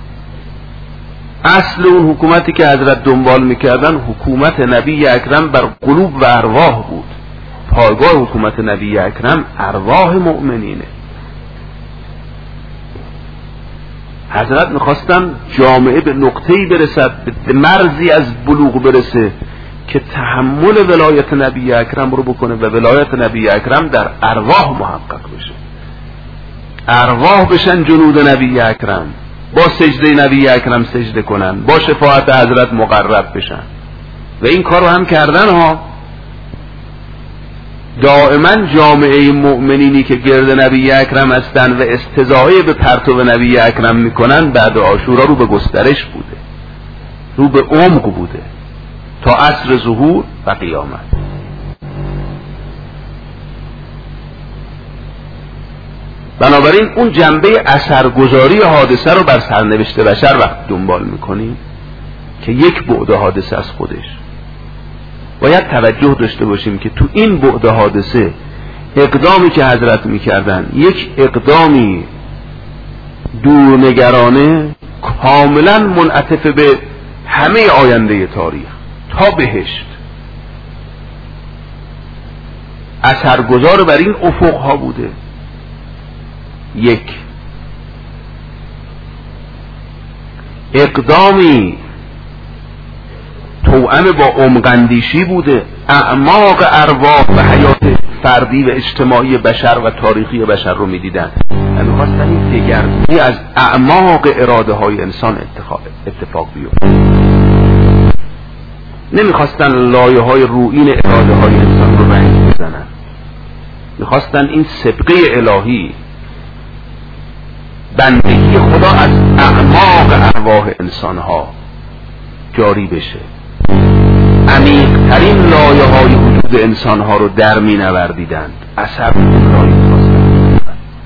اصل اون حکومتی که حضرت دنبال میکردن حکومت نبی اکرم بر قلوب و ارواح بود. پایگاه حکومت نبی اکرم ارواح مؤمنینه. حضرت میخواستن جامعه به نقطه‌ای برسد، به مرزی از بلوغ برسه که تحمل ولایت نبی اکرم رو بکنه و ولایت نبی اکرم در ارواح محقق بشه، ارواح بشن جنود نبی اکرم، با سجده نبی اکرم سجده کنن، با شفاعت حضرت مقرب بشن. و این کار رو هم کردن ها. دائما جامعه مؤمنینی که گرد نبی اکرم هستن و استضاعه به پرتو نبی اکرم میکنن بعد عاشورا رو به گسترش بوده، رو به عمق بوده تا عصر ظهور و قیامت. بنابراین اون جنبه اثرگذاری حادثه رو بر سرنوشت بشر وقت دنبال میکنیم که یک بعد حادثه از خودش، باید توجه داشته باشیم که تو این بعد حادثه اقدامی که حضرت میکردن یک اقدامی دورنگرانه کاملا منعطف به همه آینده تاریخ تا بهشت، اثرگذار بر این افقها بوده. یک اقدامی توأم با عمق‌اندیشی بوده، اعماق ارواح و حیات فردی و اجتماعی بشر و تاریخی بشر رو می‌دیدن و می‌خواستن این دگرگونی از اعماق اراده های انسان اتفاق بیفته. نمی‌خواستن لایه‌های رویین اراده های انسان رو رنگ بزنن، می‌خواستن این سبقه الهی، بندگی خدا از اعماق ارواح انسان‌ها جاری بشه، عمیق‌ترین لایه‌های وجود انسان‌ها رو در می‌نوردیدند. اثر اون لایه خواستند،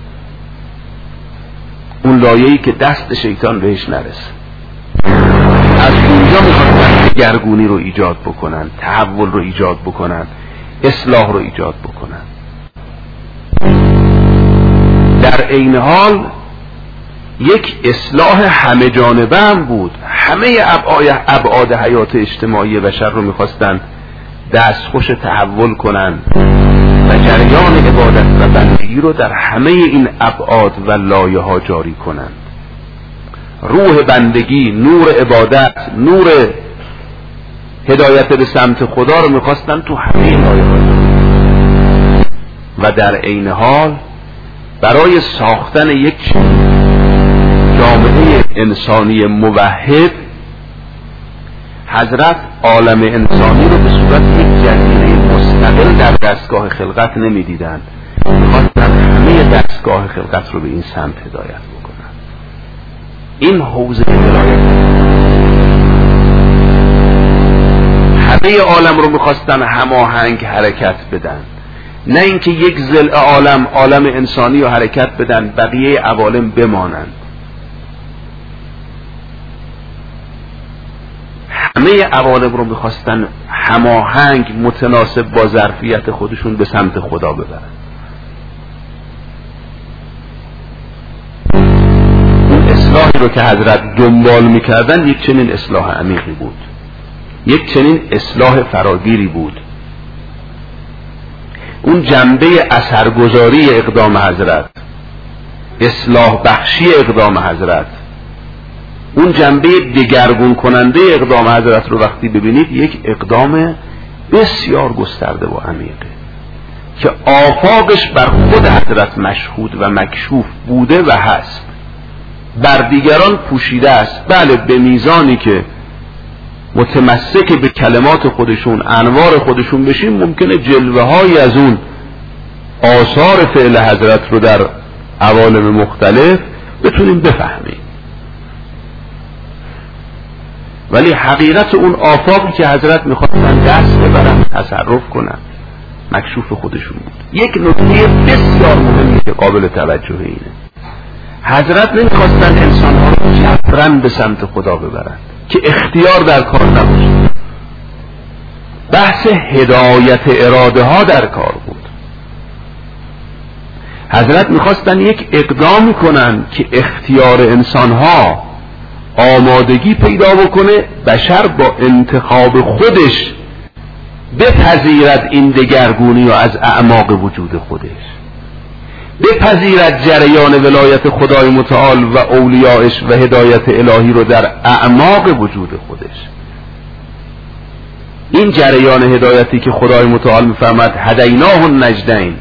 اون لایه‌ای که دست شیطان بهش نرسه. از اونجا می‌خواستند دگرگونی رو ایجاد بکنن، تحول رو ایجاد بکنن، اصلاح رو ایجاد بکنن. در عین حال یک اصلاح همه جانبه هم بود. همه ابعاد حیات اجتماعی بشر رو میخواستن دستخوش تحول کنن و جریان عبادت و بندگی رو در همه این ابعاد و لایه ها جاری کنند. روح بندگی، نور عبادت، نور هدایت به سمت خدا رو میخواستن تو همه لایه ها، و در عین حال برای ساختن یک جامعه انسانی موحد حضرت عالم انسانی رو به صورت یک جزیره مستقل در دستگاه خلقت نمی‌دیدند، می‌خواستن همه دستگاه خلقت رو به این سمت هدایت بکنن. این حوزه ولایت، همه عالم رو می‌خواستن هماهنگ حرکت بدن، نه اینکه یک ضلع عالم انسانی رو حرکت بدن بقیه عوالم بمانند. همه عوالم رو میخواستن هماهنگ متناسب با ظرفیت خودشون به سمت خدا ببرن. اون اصلاحی رو که حضرت دنبال میکردن یک چنین اصلاح عمیقی بود، یک چنین اصلاح فراگیری بود. اون جنبه اثرگذاری اقدام حضرت، اصلاح بخشی اقدام حضرت، اون جنبه دگرگون کننده اقدام حضرت رو وقتی ببینید، یک اقدام بسیار گسترده و عمیقه که آفاقش بر خود حضرت مشهود و مکشوف بوده و هست، بر دیگران پوشیده است. بله، به میزانی که متمسک به کلمات خودشون، انوار خودشون بشیم، ممکنه جلوه های از اون آثار فعل حضرت رو در عوالم مختلف بتونیم بفهمیم، ولی حقیقت اون آفاقی که حضرت میخواستن دست ببرن، تصرف کنن، مکشوف خودشون بود. یک نکته بسیار مهمی که قابل توجه اینه، حضرت نمیخواستن انسانها رو جبرن به سمت خدا ببرن که اختیار در کار نباشه. بحث هدایت اراده ها در کار بود. حضرت میخواستن یک اقدامی کنن که اختیار انسانها آمادگی پیدا بکنه، بشر با انتخاب خودش بپذیرد این دگرگونی و از اعماق وجود خودش، بپذیرد جریان ولایت خدای متعال و اولیاءش و هدایت الهی رو در اعماق وجود خودش. این جریان هدایتی که خدای متعال میفرماد هدیناه النجدین،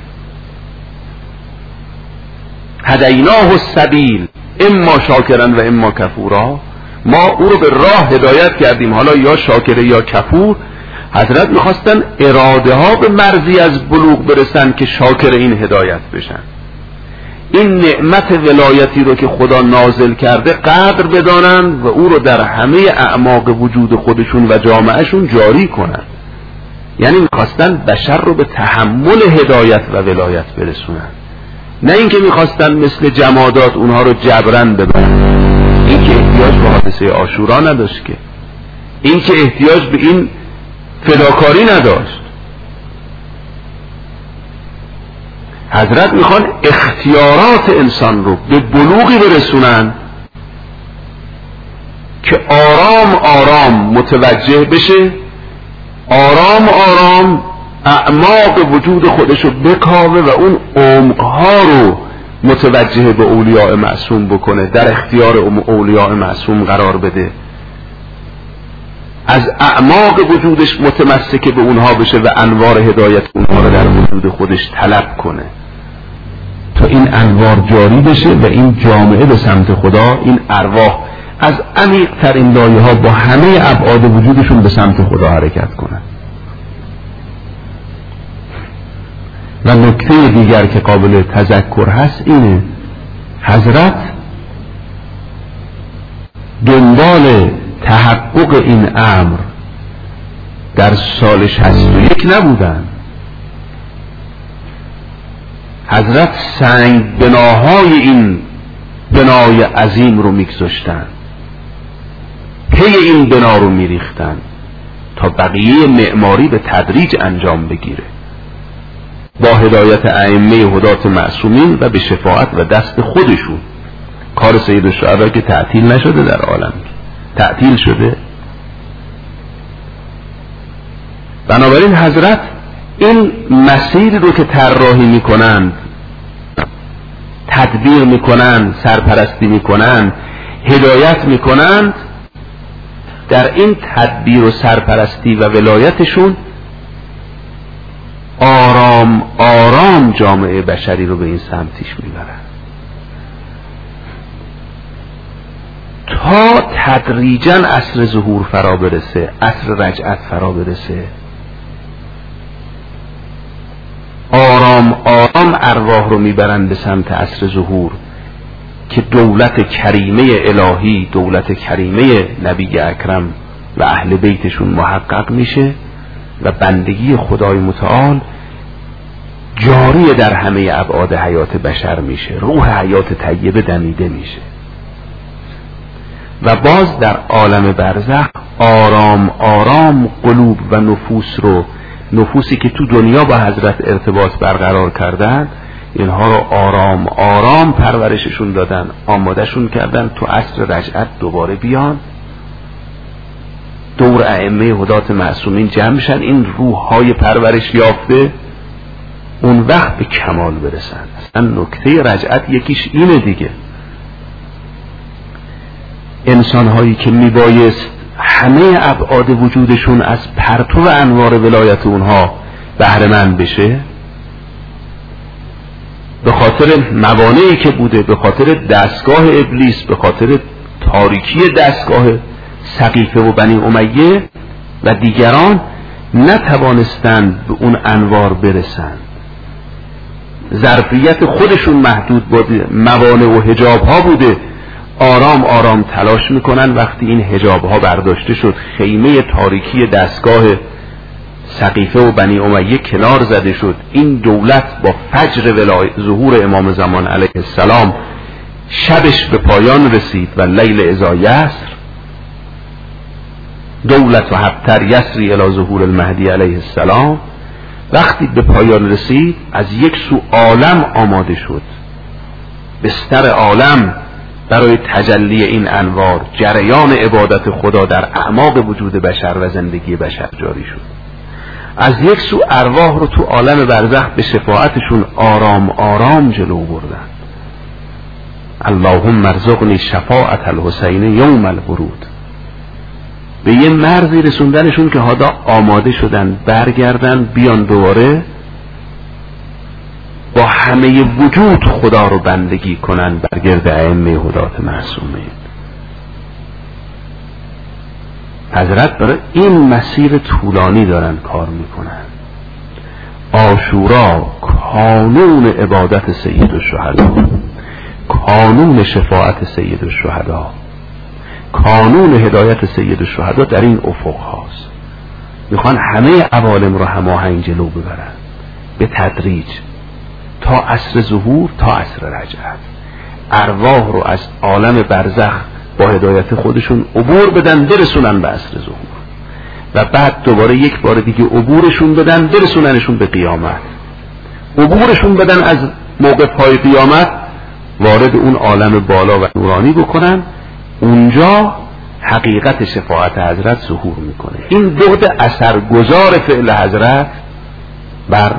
هدیناه السبیل اما شاکرا و اما کفورا، ما او رو به راه هدایت کردیم، حالا یا شاکر یا کفور. حضرت میخواستن اراده ها به مرزی از بلوغ برسن که شاکر این هدایت بشن، این نعمت ولایتی رو که خدا نازل کرده قدر بدانن و او رو در همه اعماق وجود خودشون و جامعهشون جاری کنن. یعنی میخواستن بشر رو به تحمل هدایت و ولایت برسونن، نه اینکه میخواستن مثل جمادات اونها رو جبرن ببرن. این که احتیاج به حادثه عاشورا نداشت، که این که احتیاج به این فداکاری نداشت. حضرت میخوان اختیارات انسان رو به بلوغی برسونن که آرام آرام متوجه بشه، آرام آرام اعماق وجود خودشو بکاوه و اون عمقها رو متوجه به اولیاء معصوم بکنه، در اختیار اولیاء معصوم قرار بده، از اعماق وجودش متمسک به اونها بشه و انوار هدایت اونها رو در وجود خودش طلب کنه تا این انوار جاری بشه و این جامعه به سمت خدا، این ارواح از عمیق ترین لایه ها با همه ابعاد وجودشون به سمت خدا حرکت کنن. و نکته دیگر که قابل تذکر هست اینه، حضرت دنبال تحقق این امر در سال 61 نبودن. حضرت سنگ بناهای این بنای عظیم رو میگذاشتن، پی این بنا رو میریختن تا بقیه معماری به تدریج انجام بگیره با هدایت ائمه هدات معصومین و به شفاعت و دست خودشون. کار سید الشهدا که تعطیل نشده در عالم، تعطیل شده. بنابراین حضرت این مسیر رو که طراحی میکنند، تدبیر میکنند، سرپرستی میکنند، هدایت میکنند، در این تدبیر و سرپرستی و ولایتشون آرام آرام جامعه بشری رو به این سمتیش میبرن تا تدریجاً عصر ظهور فرا برسه، عصر رجعت فرا برسه. آرام آرام ارواح رو میبرن به سمت عصر ظهور که دولت کریمه الهی، دولت کریمه نبی اکرم و اهل بیتشون محقق میشه و بندگی خدای متعال جاری در همه ابعاد حیات بشر میشه، روح حیات طیبه دمیده میشه و باز در عالم برزخ آرام آرام قلوب و نفوسی که تو دنیا با حضرت ارتباط برقرار کردن، اینها رو آرام آرام پرورششون دادن، آمادهشون کردن تو عصر رجعت دوباره بیان دور ائمه هدات معصومین جمع شن، این روح‌های پرورش یافته اون وقت به کمال برسن. اصلا نکته رجعت یکیش اینه دیگه، انسان‌هایی که میبایست همه ابعاد وجودشون از پرتو انوار ولایت اونها بهره مند بشه، به خاطر موانعی که بوده، به خاطر دستگاه ابلیس، به خاطر تاریکی دستگاه سقیفه و بنی امیه و دیگران، نتوانستند به اون انوار برسند. ظرفیت خودشون محدود بوده، موانع و حجاب ها بوده. آرام آرام تلاش میکنن وقتی این حجاب ها برداشته شد، خیمه تاریکی دستگاه سقیفه و بنی امیه کنار زده شد، این دولت با فجر ظهور امام زمان علیه السلام شبش به پایان رسید و لیل اذا یسر، دولت و حبتر یسری الی ظهور المهدی علیه السلام، وقتی به پایان رسید از یک سو عالم آماده شد، بستر عالم برای تجلی این انوار، جریان عبادت خدا در اعماق وجود بشر و زندگی بشر جاری شد. از یک سو ارواح رو تو عالم برزخ به شفاعتشون آرام آرام جلو بردن. اللهم ارزقنی شفاعت الحسین یوم الورود، به یه مرزی رسوندنشون که حالا آماده شدن برگردن بیان دوباره با همه وجود خدا رو بندگی کنن بر گرد ائمه هدات معصومین. حضرت برای این مسیر طولانی دارن کار میکنن. عاشورا کانون عبادت سید الشهدا، کانون شفاعت سید الشهدا، کانون هدایت سید الشهدا در این افق هاست. میخوان همه عوالم رو هماهنگ جلو ببرن به تدریج تا عصر ظهور، تا عصر رجعت. ارواح رو از عالم برزخ با هدایت خودشون عبور بدن برسونن به عصر ظهور و بعد دوباره یک بار دیگه عبورشون بدن برسوننشون به قیامت. عبورشون بدن از موقع پای قیامت وارد اون عالم بالا و نورانی بکنن، اونجا حقیقت شفاعت حضرت ظهور میکنه. این بعد اثرگذار فعل حضرت بر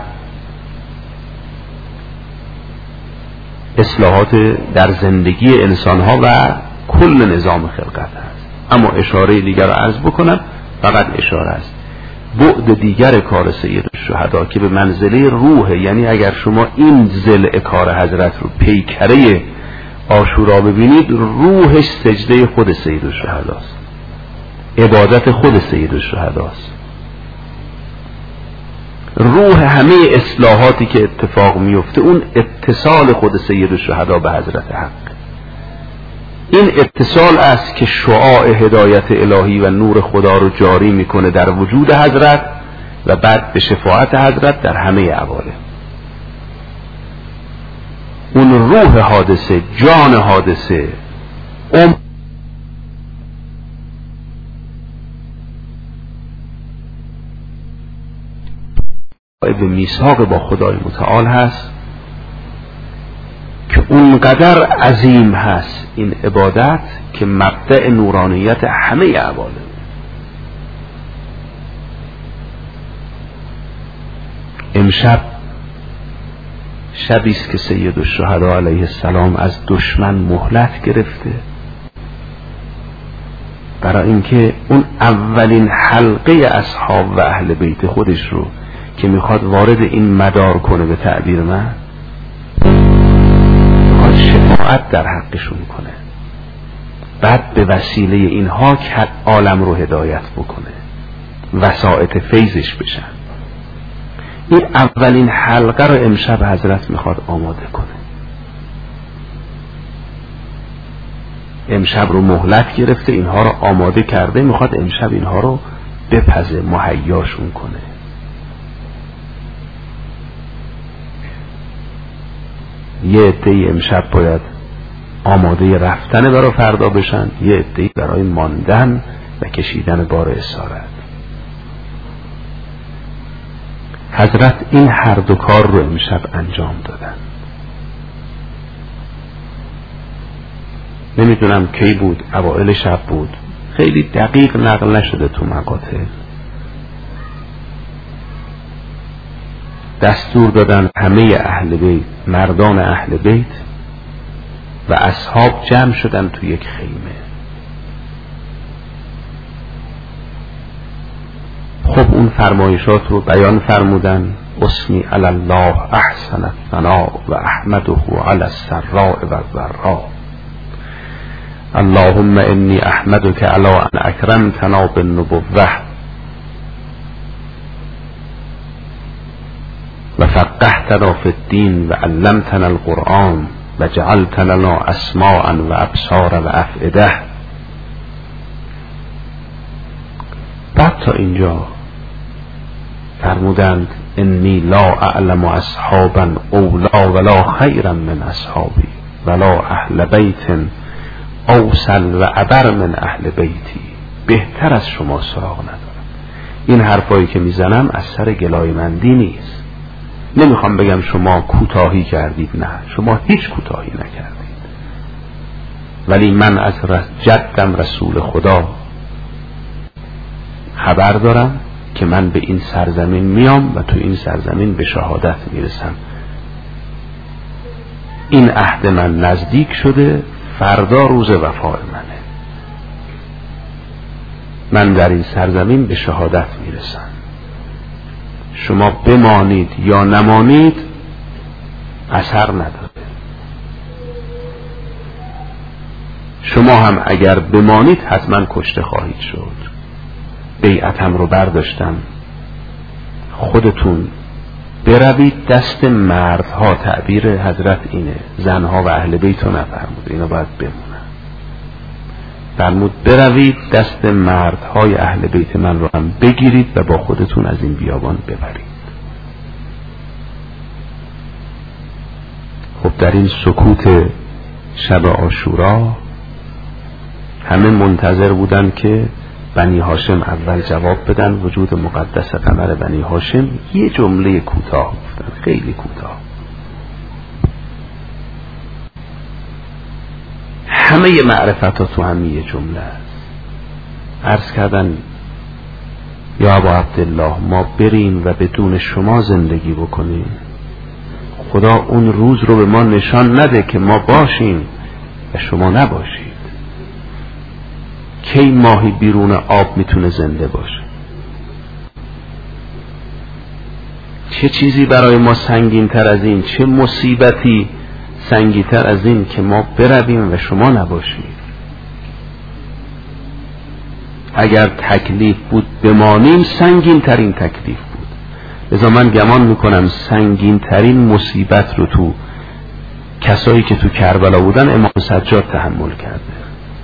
اصلاحات در زندگی انسانها و کل نظام خلقت هست. اما اشاره دیگر رو عرض بکنم، فقط اشاره است. بعد دیگر کار سید الشهدا که به منزله روح، یعنی اگر شما این ضلع کار حضرت رو پیکره عاشورا ببینید، روحش سجده خود سید الشهداست، عبادت خود سید الشهداست، روح همه اصلاحاتی که اتفاق میفته اون اتصال خود سید الشهدا به حضرت حق. این اتصال است که شعاع هدایت الهی و نور خدا رو جاری میکنه در وجود حضرت و بعد به شفاعت حضرت در همه عوالم. اون روح حادثه، جان حادثه، به میثاق با خدای متعال هست که اونقدر عظیم هست این عبادت که مبدأ نورانیت همه عوالم. امشب شبی است که سید الشهدا علیه السلام از دشمن مهلت گرفته برای اینکه اون اولین حلقه اصحاب و اهل بیت خودش رو که میخواد وارد این مدار کنه، به تعبیر من میخواد شفاعت در حقشون کنه، بعد به وسیله اینها که عالم رو هدایت بکنه، وسائط فیضش بشن. این اولین حلقه رو امشب حضرت میخواد آماده کنه. امشب رو مهلت گرفته، اینها رو آماده کرده، میخواد امشب اینها رو بپزه، مهیاشون کنه. یه عده‌ای امشب باید آماده رفتن برای فردا بشن، یه عده‌ای برای ماندن و کشیدن بار اسارت. حضرت این هر دو کار رو امشب انجام دادن. نمیدونم کی بود، اوائل شب بود، خیلی دقیق نقل نشده تو مقاطع. دستور دادن همه اهل بیت، مردان اهل بیت و اصحاب جمع شدن تو یک خیمه. خب اون فرمایشات رو بیان فرمودن: اسمی علی الله احسن الثناء و احمده علی السراء و الضراء. اللهم انی احمدک علی ان اکرمتنا بالنبوة و فقهتنا فی الدین و علمتنا القرآن و جعلتنا لنا اسماعا و ابصارا و افئده. بعد تا اینجا فرمودند: انی لا اعلم اصحابا اولا ولا خیرا من اصحابی ولا اهل بیت اوصل و ابر من اهل بیتی. بهتر از شما سراغ ندارم. این حرفایی که میزنم از سر گلایمندی نیست. نمیخوام بگم شما کوتاهی کردید، نه، شما هیچ کوتاهی نکردید، ولی من از جدم رسول خدا خبر دارم که من به این سرزمین میام و تو این سرزمین به شهادت میرسم. این عهد من نزدیک شده، فردا روز وفای منه. من در این سرزمین به شهادت میرسم. شما بمانید یا نمانید اثر نداره. شما هم اگر بمانید حتما کشته خواهید شد. بیعتم رو برداشتم. خودتون بروید دست مردها. تعبیر حضرت اینه، زنها و اهل بیت رو نفرمود، اینا باید بمونن. فرمود بروید دست مردهای اهل بیت من رو هم بگیرید و با خودتون از این بیابان ببرید. خب در این سکوت شب عاشورا همه منتظر بودن که بنی هاشم اول جواب بدن. وجود مقدس قمر بنی هاشم یه جمله کوتاه گفتن، خیلی کوتاه. همه معرفت ها تو هم یه جمله است. عرض کردن یا ابا عبدالله ما بریم و بدون شما زندگی بکنیم، خدا اون روز رو به ما نشان نده که ما باشیم و شما نباشید. کی ماهی بیرون آب میتونه زنده باشه؟ چه چیزی برای ما سنگین تر از این، چه مصیبتی سنگین تر از این که ما برویم و شما نباشید؟ اگر تکلیف بود بمانیم سنگین ترین تکلیف بود. لذا من گمان میکنم سنگین ترین مصیبت رو تو کسایی که تو کربلا بودن امام سجاد تحمل کرده.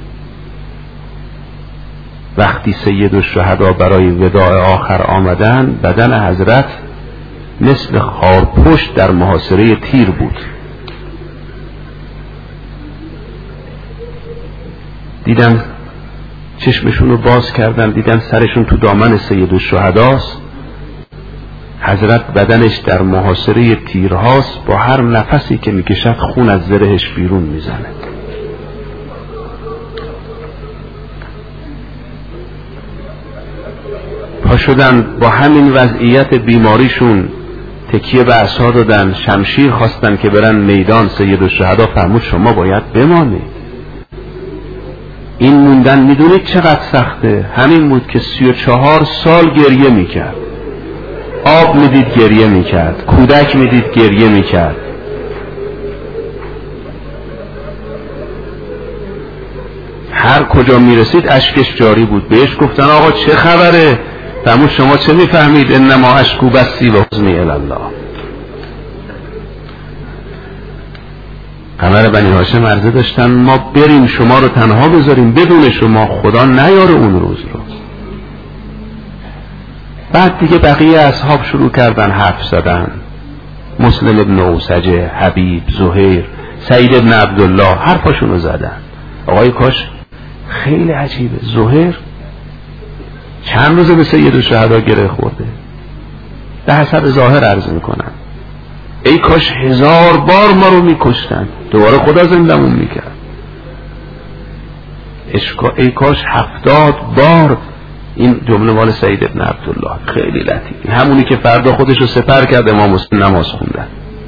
وقتی سید الشهدا برای وداع آخر آمدن، بدن حضرت مثل خارپشت در محاصره تیر بود. دیدن چشمشون رو باز کردن، دیدن سرشون تو دامن سید الشهداست. حضرت بدنش در محاصره تیرهاست، با هر نفسی که میکشد خون از زرهش بیرون میزنه. پا شدن با همین وضعیت بیماریشون تکیه به عصا دادن، شمشیر خواستن که برن میدان. سید الشهدا فرمود شما باید بمانید. این موندن میدونید چقدر سخته؟ همین بود که 34 سال گریه میکرد. آب میدید گریه میکرد، کودک میدید گریه میکرد. هر کجا میرسید اشکش جاری بود. بهش گفتن آقا چه خبره؟ فرمود شما چه میفهمید؟ انما اشکو بسی و حزنی الی الله. قمر بنی هاشم عرضه داشتن ما بریم شما رو تنها بذاریم بدون شما، خدا نیاره اون روز رو. بعد دیگه بقیه اصحاب شروع کردن حرف زدن. مسلم ابن اوسجه، حبیب، زهیر، سعید ابن عبدالله حرفاشونو زدن. آقای کاش خیلی عجیبه، زهیر چند روزه به سید الشهدا گره خورده، به حسب ظاهر عرض میکنن ای کاش 1000 بار ما رو میکشتن دوباره خدا زندمون میکرد، ای کاش 70 بار. این جمله مال سعید ابن عبدالله، خیلی لطیفی، همونی که فردا خودش رو سپر کرد امام حسین نماز خوندن.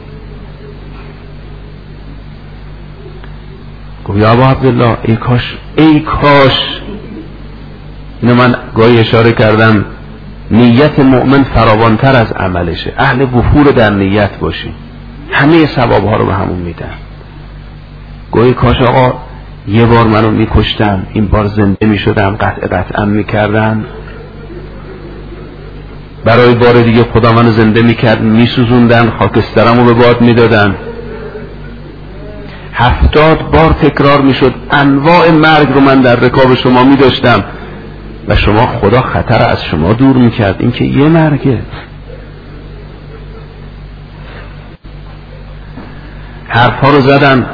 گفت یا ابا عبدالله ای کاش اینو من گاهی اشاره کردم، نیت مؤمن فراوانتر از عملشه، اهل وفور در نیت باشی، همه ثوابها رو به همون میدن. گاهی کاش آقا یه بار منو میکشتم، این بار زنده میشدم، قطعا میکردم، برای بار دیگه خدا منو زنده میکرد، میسوزوندن، خاکسترمو به باد میدادن. 70 بار تکرار میشد، انواع مرگ رو من در رکاب شما میداشتم و شما خدا خطر از شما دور میکرد، این که یه مرگه. حرفها رو زدن.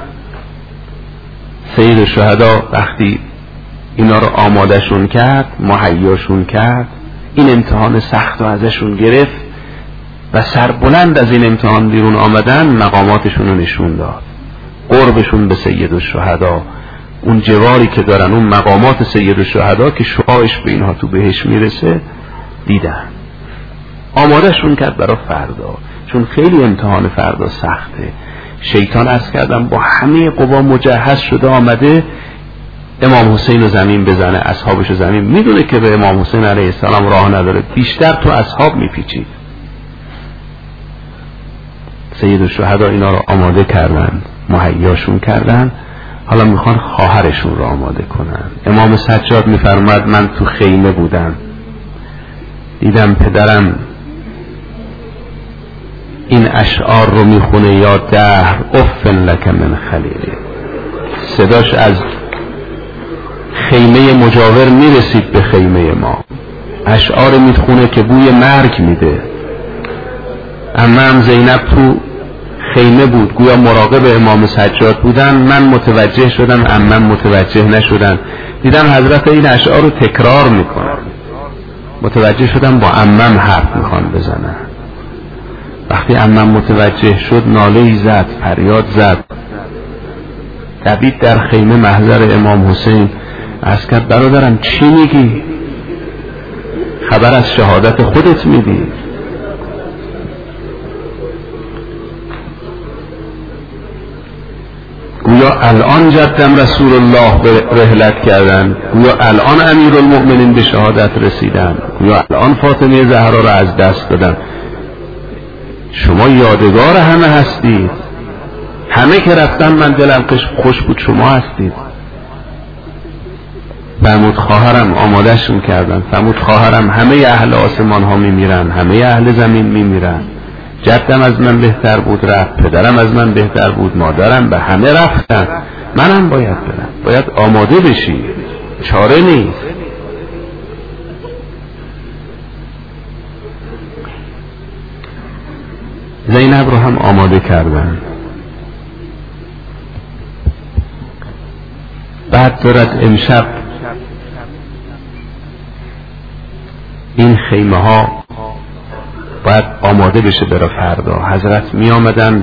سید الشهدا وقتی اینا رو آمادهشون کرد، مهیاشون کرد، این امتحان سخت رو ازشون گرفت و سربلند از این امتحان بیرون آمدن، مقاماتشون رو نشون داد، قربشون به سید الشهدا، اون جواری که دارن، اون مقامات سید الشهدا که شعاعش به اینها تو بهش میرسه دیدن، آمادهشون کرد برای فردا، چون خیلی امتحان فردا سخته. شیطان عرض کردم با همه قوا مجهز شده آمده امام حسین رو زمین بزنه، اصحابش رو زمین، میدونه که به امام حسین علیه السلام راه نداره، بیشتر تو اصحاب میپیچید. سید الشهدا اینا رو آماده کردن، مهیاشون کردن، حالا میخوان خواهرشون رو آماده کنن. امام سجاد میفرماد من تو خیمه بودم، دیدم پدرم این اشعار رو میخونه، یا دهر افن لک من خلیلی، صداش از خیمه مجاور میرسید به خیمه ما، اشعار میخونه که بوی مرگ میده. عمم زینب تو خیمه بود، گویا مراقب امام سجاد بودن، من متوجه شدم، عمم متوجه نشدن، دیدم حضرت این اشعار رو تکرار میکنن، متوجه شدم با عمم حرف میخوان بزنن. وقتی عمم متوجه شد ناله‌ای زد، فریاد زد، دوید در خیمه محضر امام حسین، عرض کرد برادرم چی میگی؟ خبر از شهادت خودت میدی؟ گویا الان جدم رسول الله به رحلت کردن، گویا الان امیرالمؤمنین به شهادت رسیدن، گویا الان فاطمه زهرا را از دست دادن. شما یادگار همه هستید، همه که رفتن من دلم خوش بود شما هستید. فرمود خواهرم آمادهشون کردن، فرمود خواهرم همه اهل آسمان ها میمیرن، همه اهل زمین میمیرن، جدم از من بهتر بود رفت، پدرم از من بهتر بود، مادرم، به همه رفتن، منم باید برم، باید آماده بشی، چاره نیست. زینب رو هم آماده کردن. بعد دارد امشب این خیمه ها باید آماده بشه برای فردا. حضرت می آمدن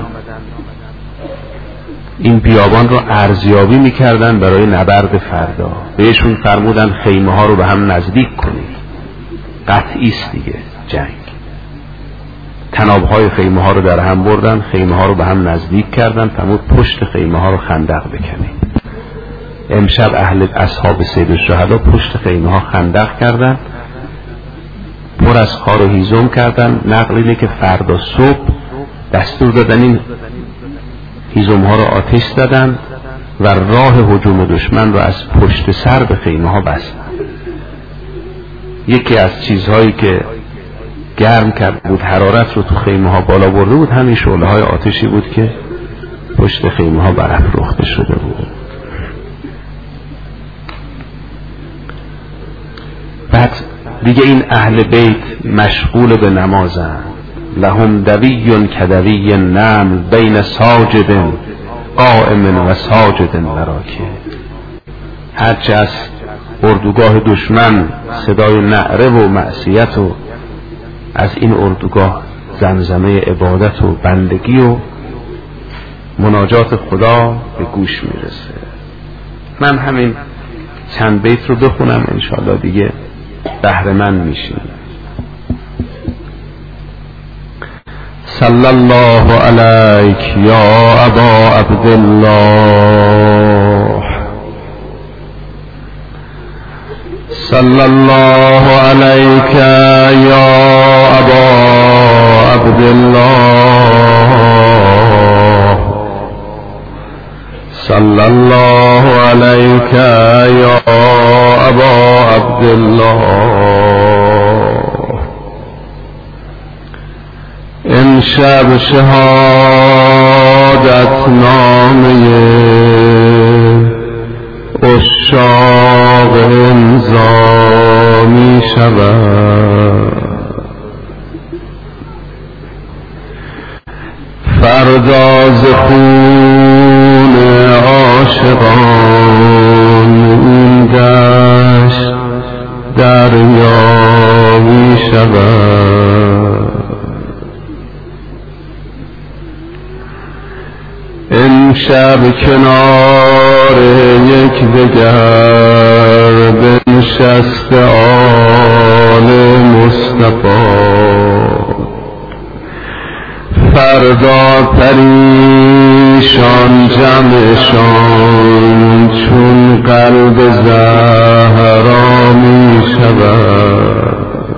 این بیابان رو ارزیابی می کردن برای نبرد فردا. بهشون فرمودن خیمه ها رو به هم نزدیک کنید، قطعی است دیگه جنگ. تنابهای خیمه ها رو در هم بردن، خیمه ها رو به هم نزدیک کردن، فرمود پشت خیمه ها رو خندق بکنید. امشب اهل اصحاب سید الشهدا پشت خیمه ها خندق کردن، پر از خار و هیزم کردن. نقل اینه که فردا صبح دستور دادن این هیزم ها رو آتش زدن و راه هجوم دشمن رو از پشت سر به خیمه ها بستن. یکی از چیزهایی که گرم کرد بود، حرارت رو تو خیمه ها بالا برده بود، همین شعله های آتشی بود که پشت خیمه ها برافروخته شده بود. بعد دیگه این اهل بیت مشغول به نمازن، لهم دوی کدوی النمل بین ساجد قائم و ساجد وراکع. هرچه از اردوگاه دشمن صدای نعره و معصیت و از این اردوگاه زمزمه عبادت و بندگی و مناجات خدا به گوش میرسه. من همین چند بیت رو بخونم انشاءالله دیگه بهره‌مند میشیم. صلی الله علیک یا ابا عبدالله، صلی الله علیک یا ابا عبدالله، صلی الله علیک یا ابا عبدالله. امشب شهادت نامه عشاق امضا می شود، فردا ز خون عاشقان این دشت دریا می شود. امشب کنار یکدیگر بنشست آل مصطفی، فردا پریشان جمعشان چون قلب زهرا می شود.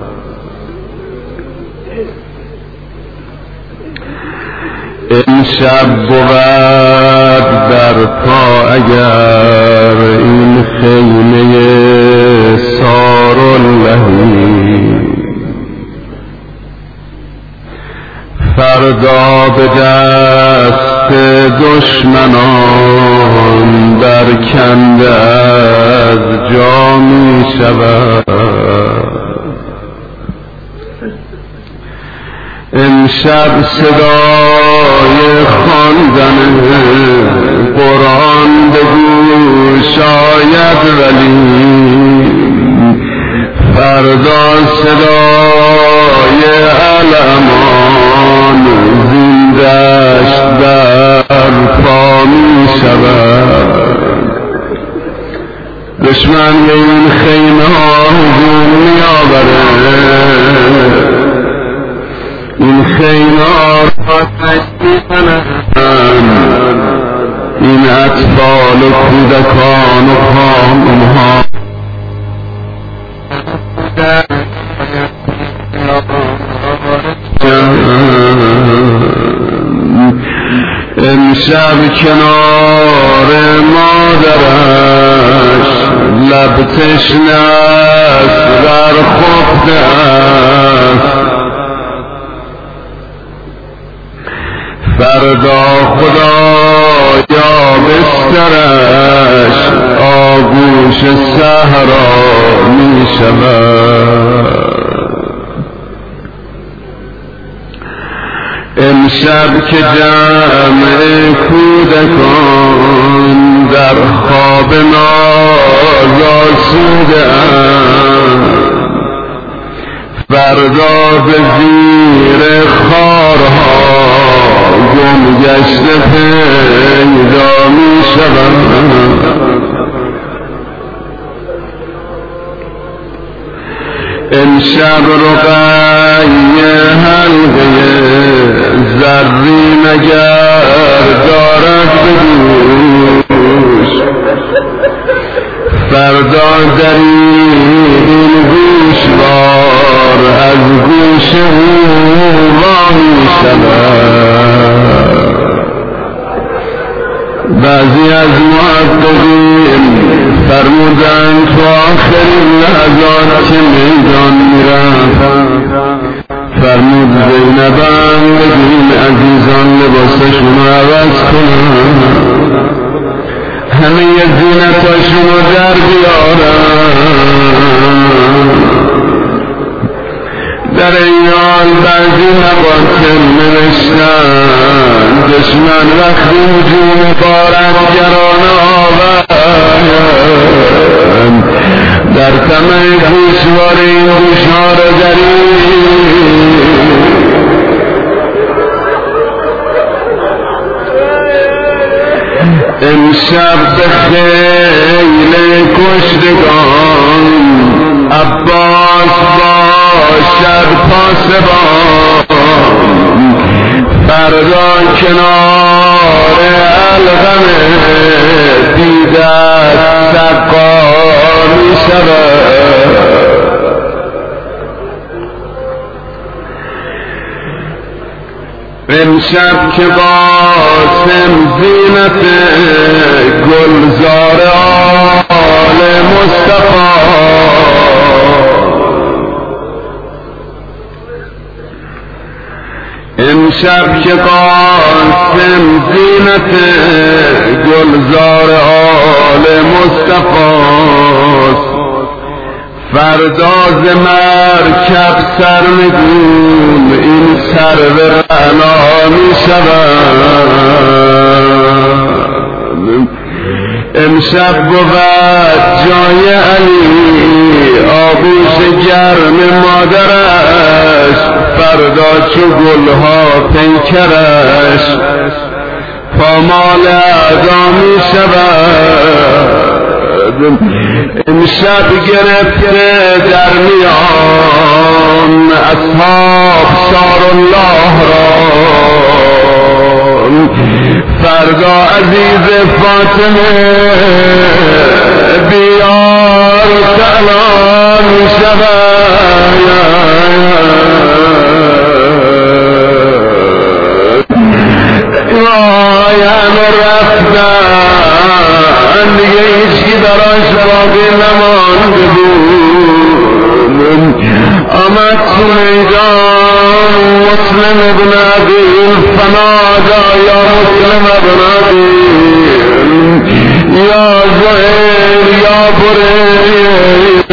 امشب بود در پا اگر این خیمه ساراللهی، فردا به دست دشمنان برکنده از جا می شود. امشب صدای خواندن قرآن به گوش آید ولی فردا صدای علمان زندش در پا می شود. دشمن به این خیمه ها هجوم می آورد، این خیمار پاکشتی کنند، این اطفال و کودکان و خانمها امشب کنار مادرش لب تشنه است برخفته است، فردا خدا یا بسترش آغوش صحرا می شود. امشب که جمع کودکان در خواب ناز آسوده اند، فردا به زیر خارها گم گشته پیدا می شود. امشب رقیه حلقه زرین اگر دارد به گوش، فردا در این گوشوار از گوش او وامی شود. بعضی از محققین فرمودند تو آخرین لحظات که میدان میرفت، فرمود زینبم بگین عزیزان لباسشون رو عوض کنن، همه زینتاشون رو در بیارن، در ایام سال بعضی مقاتل نوشتن دشمن وقتی هجوم غارتگران آورد در طمع گوشوار این گوشها را درید امشب به خیل کشتگان عباس باشد پاسبان فردا کنار الغم دیدت سقا می شود امشب که قاسم زینت گلزار آل مصطفی امشب که قاسم زینت گلزار آل مصطفی فردا ز مرکب سرنگون این سرو رعنا می شود امشب بود جای علی آغوش گرم مادرش فردا چو گلها پیکرش پامال اعدا می شود امشب گرفته در میان اصحاب شار الله را فردا عزیز فاطمه بیار سلام می شود رایم رفتن دیگه هیچی براش باقی نمانده بود آمد تو میدان مسلم ابن عقیل فنادا یا مسلم ابن عقیل یا زهیر یا بریر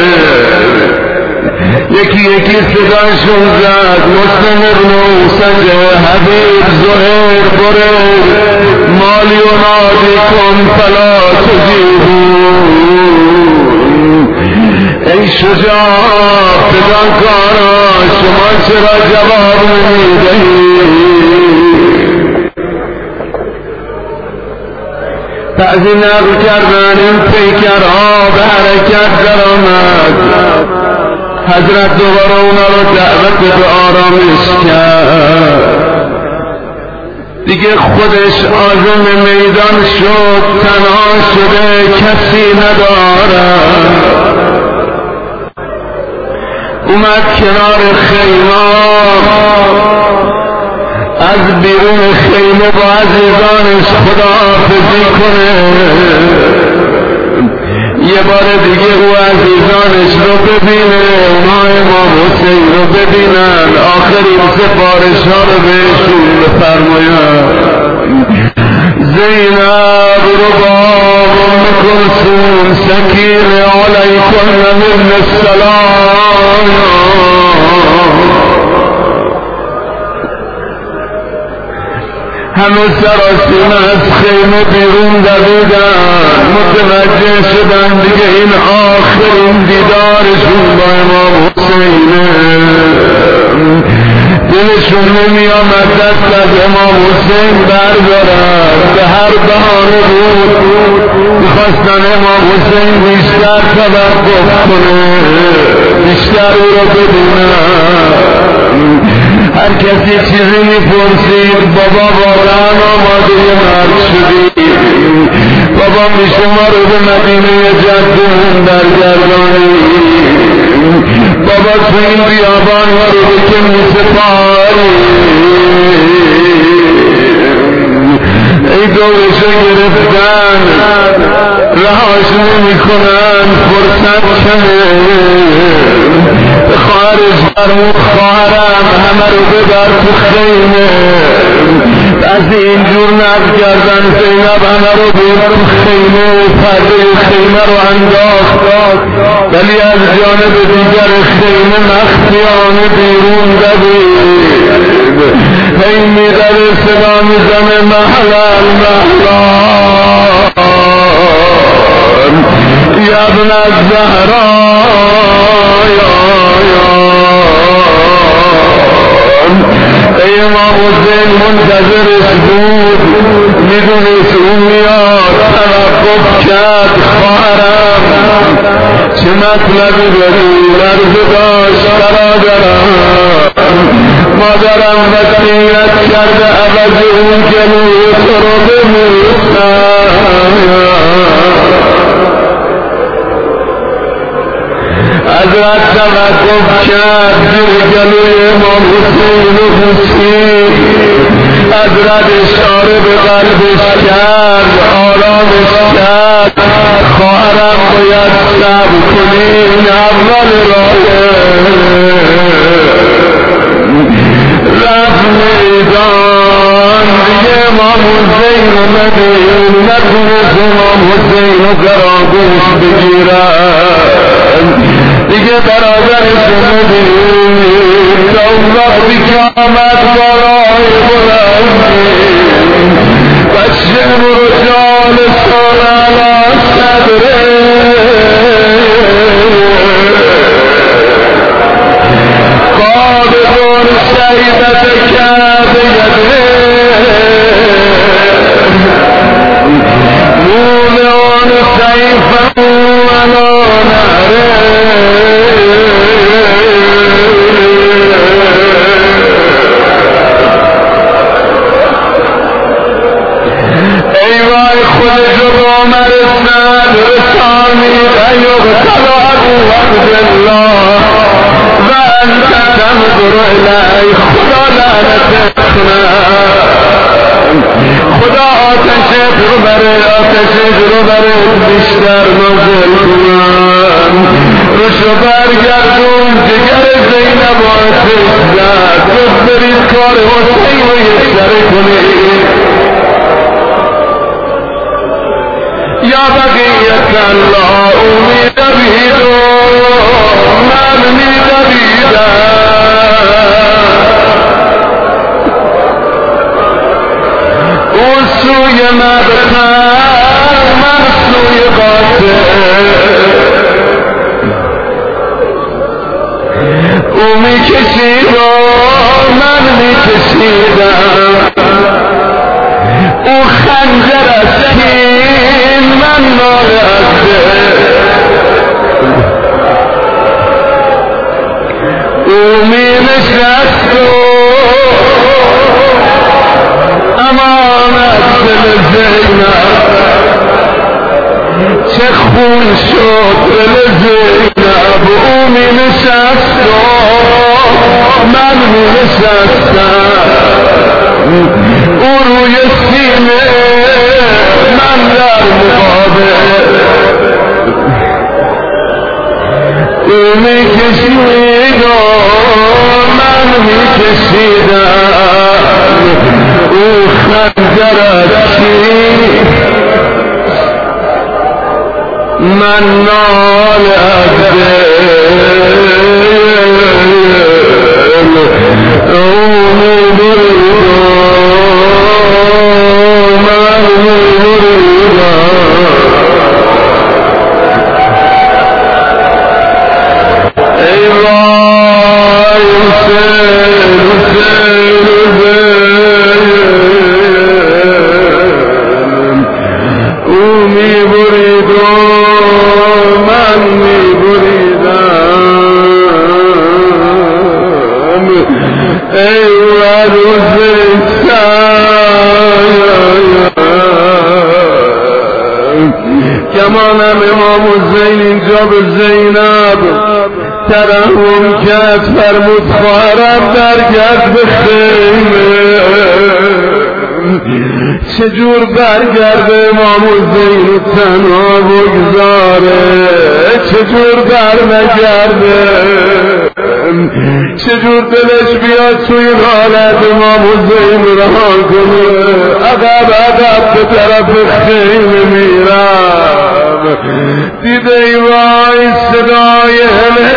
یکی یکی صداشون زد مسلم ابن اوسجه حبیب زهیر بریر مالی و نادی کن فلا تجیبون ای شجاع فداکارا شما چرا جواب نمیدهید بعضی نقل کردن این پیکرها به حرکت در آمد حضرت دوباره اونا رو دعوت به آرامش کرد دیگه خودش عازم میدان شد تنها شده کسی ندارد اومد کنار خیمه از بیرون خیمه با عزیزانش خداحافظی کنه یه بار دیگه او عزیزانش رو ببینه اونا امام حسین رو ببینن آخرین سفارش ها رو بهشون بفرماید زینب رباب ام کلثوم سکین علیکن من السلام همه سراسیمه از خیمه بیرون دویدن متوجه شدن دیگه این آخرین دیدارشون با امام حسینه دلشون نمی آمد دست از امام حسین بردارد به هر بهانه بود میخواستن امام حسین بیشتر توقف کنه بیشتر او رو ببینن هر کسی چیزی میپرسید بابا واقعا آماده مرد شدی بابا می شما رو به مدینه جدون برگردانی بابا تو این بیابان ها رو به که می سپاری ای دورشو گرفتن رهاش نمی کنن فرصت کمه خواهرش فرمود خواهرم همه رو ببر تو خیمه از اینجور نقل کردن زینب همه رو بود خیمه پرده خیمه رو انداخت، ولی از جانب دیگر خیمه مخفیانه بیرون دوید. هی میدره صدا میزنه محلل محلال یا ابن الزهرا ای امام حسین منتظرش بود، میدونست اون میاد، توقف کرد. خواهرم چه مطلبی داری؟ لرزه داشت برادرم، مادرم وصیت کرده عوض اون جلوی تو رو بمیرم. حضرت توقف کرد، زیر جلوی امام حسین و حسین حضرت اشاره به قلبش کرد، آرامش کرد. خواهرم باید صبر کنی، این اول راهه. رفت میدان دیگه امام حسین اومده، نتونست امام حسین رو گراگوش بگیرد دیگه. برادرش اومده تا اون وقتی که آمد بالای بلندی بچه مرجال سال علا صدره قابضون شیبت کرده یده مولون سیفه علا نهره. ای وای خود جلو مرسد رسانید ایوبتل ابو عبدالله و انت تنظر الی. خدا لعنتت کنم، خدا آتشت رو بره، آتشت رو بره بیشتر نازل کنم. روشو برگردون جگر زینب و آتش زد، گفت برید کار حسین رو یکسره کنید. یا بقیت الله امید بیدو من میدویدم اون سوی مدخل من سوی قاتل. او میکشید و من میکشیدم، او خنجر اسکین من نارده. او می نشست و امانت دل زینب چه خون شد دل زینب. او می نشست و من می نشستم، او روی سینه من در مقابل. او می کشید و من می کشیدم، او خنجرت کشید من نال از دل. او می بریدم من می بریدم. ای وای حسین حسین حسین او می بریدم من می بریدم. ای وای حسین کمانم امام حسین اینجا به زینب ترحم کرد، فرمود خواهرم برگرد به خیمه. چجور برگرده امام حسین تنها بگذاره، چجور بر نگرده. چجور دلش بیاد تو این حالت امام حسین رها کنه. عقب به طرف خیمه میرم، دیده ای وای صدای هله